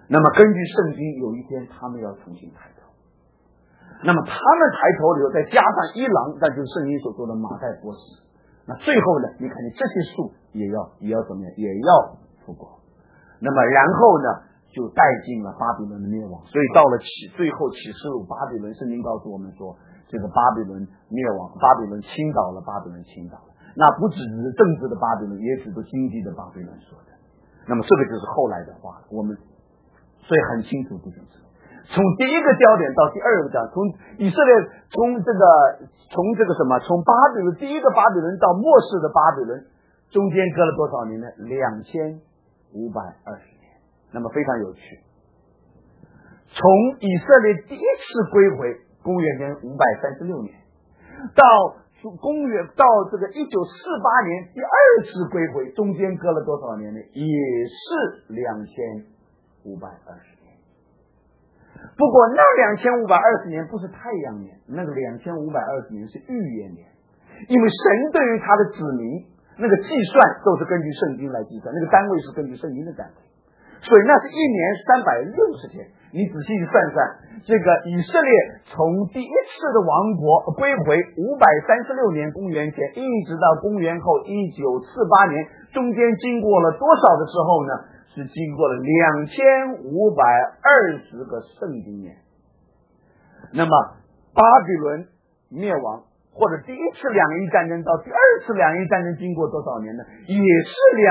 那么根据圣经，有一天他们要重新抬头。那么他们抬头以后，再加上伊朗，那就是圣经所说的马代波斯。那最后呢，你看见这些树也要怎么样？也要复国。那么然后呢，就带进了巴比伦的灭亡。所以到了最后启示录，巴比伦，圣经告诉我们说，这个巴比伦灭亡，巴比伦倾倒了，巴比伦倾倒了。那不只是政治的巴比伦，也指的经济的巴比伦说的。那么这个就是后来的话，我们所以很清楚弟兄姊妹，从第一个焦点到第二个焦点，从以色列从这个什么，从巴比伦第一个巴比伦到末世的巴比伦，中间隔了多少年呢？2520年。那么非常有趣，从以色列第一次归回，公元前536年，到这个1948年第二次归回，中间隔了多少年呢？也是2520年。不过那2520年不是太阳年，那个2520年是预言年，因为神对于他的子民那个计算都是根据圣经来计算，那个单位是根据圣经的单位，所以那是一年360天。你仔细算算，这个以色列从第一次的亡国归回536年公元前，一直到公元后1948年，中间经过了多少的时候呢？是经过了2520个圣经年。那么巴比伦灭亡，或者第一次两伊战争到第二次两伊战争经过多少年呢？也是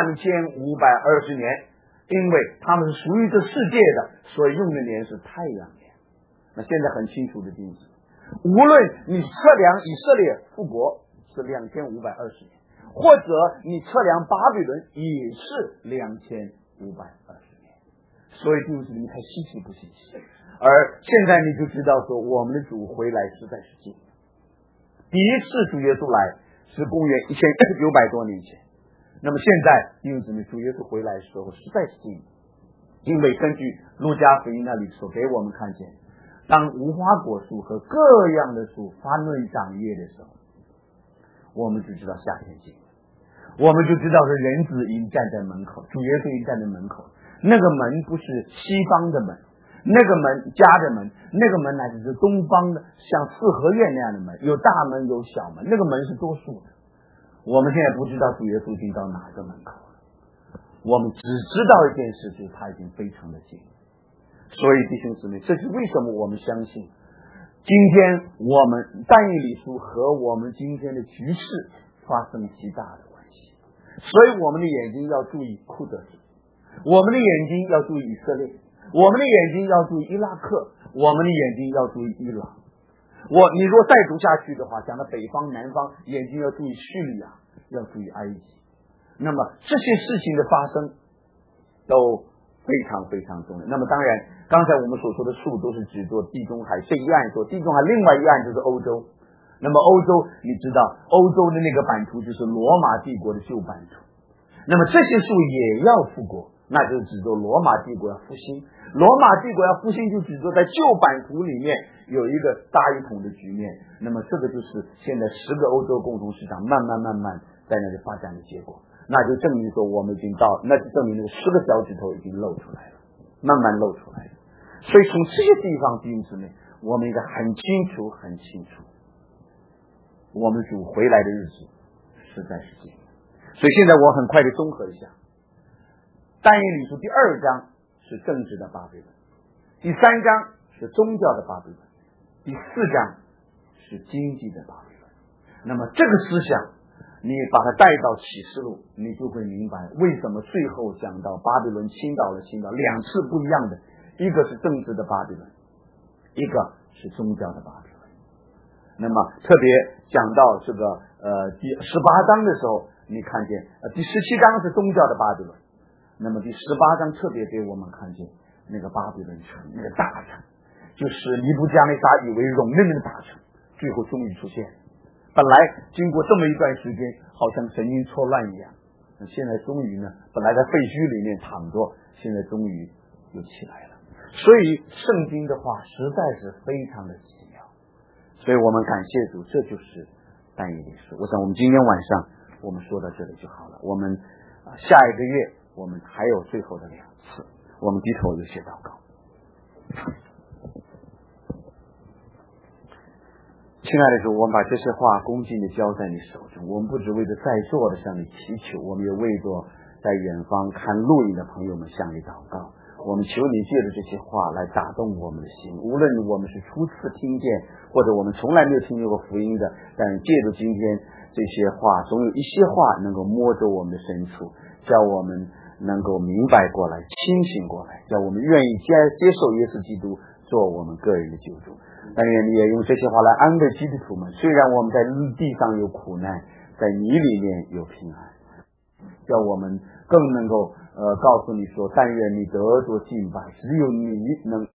2520年，因为他们是属于这世界的，所以用的年是太阳年。那现在很清楚的定义，无论你测量以色列复国是2520年，或者你测量巴比伦也是2520年，所以就是你看稀奇不稀奇？而现在你就知道说，我们的主回来实在是近。第一次主耶稣来是公元1900多年前，那么现在弟兄姊妹，主耶稣回来的时候实在是近，因为根据路加福音那里所给我们看见，当无花果树和各样的树发嫩长叶的时候，我们就知道夏天近了，我们就知道是人子已经站在门口，主耶稣已经站在门口。那个门不是西方的门，那个门家的门，那个门乃是东方的，像四合院那样的门，有大门有小门，那个门是多数的。我们现在不知道主耶稣已经到哪个门口了，我们只知道一件事，就是他已经非常的近。所以弟兄姊妹，这是为什么我们相信今天我们但以理书和我们今天的局势发生极大的关系。所以我们的眼睛要注意库德斯，我们的眼睛要注意以色列，我们的眼睛要注意伊拉克，我们的眼睛要注意伊朗。你若再读下去的话，讲到北方南方，眼睛要注意叙利亚，要注意埃及。那么这些事情的发生都非常非常重要。那么当然刚才我们所说的树都是指作地中海这一岸，说地中海另外一岸就是欧洲。那么欧洲你知道，欧洲的那个版图就是罗马帝国的旧版图，那么这些树也要复国，那就是指着罗马帝国要复兴。罗马帝国要复兴，就指着在旧版图里面有一个大一统的局面。那么这个就是现在10个欧洲共同市场慢慢在那里发展的结果。那就证明说我们已经到，那就证明那个10个脚趾头已经露出来了，慢慢露出来了。所以从这些地方弟兄姊妹，我们应该很清楚，我们主回来的日子实在是近。所以现在我很快的综合一下，但以理书第2章是政治的巴比伦，第3章是宗教的巴比伦，第4章是经济的巴比伦。那么这个思想你把它带到启示录，你就会明白为什么最后讲到巴比伦倾倒2次不一样的，一个是政治的巴比伦，一个是宗教的巴比伦。那么特别讲到这个第18章的时候，你看见第17章是宗教的巴比伦，那么第18章特别给我们看见那个巴比伦城，那个大城，就是尼布加内撒以为荣的那个大城，最后终于出现。本来经过这么一段时间好像神经错乱一样，那现在终于呢，本来在废墟里面躺着，现在终于又起来了。所以圣经的话实在是非常的奇妙，所以我们感谢主，这就是但以理书。我想我们今天晚上我们说到这里就好了，我们下一个月我们还有最后的2次， 我们低头有些祷告。亲爱的主，我们把这些话恭敬地交在你手中。我们不只为着在座的向你祈求，我们也为着在远方看录影的朋友们向你祷告。我们求你借着这些话来打动我们的心，无论我们是初次听见，或者我们从来没有听见过福音的，但借着今天这些话，总有一些话能够摸着我们的深处，叫我们能够明白过来，清醒过来，叫我们愿意接受耶稣基督做我们个人的救主。但愿你也用这些话来安慰基督徒们，虽然我们在地上有苦难，在你里面有平安，叫我们更能够告诉你说，但愿你得着敬拜，只有你能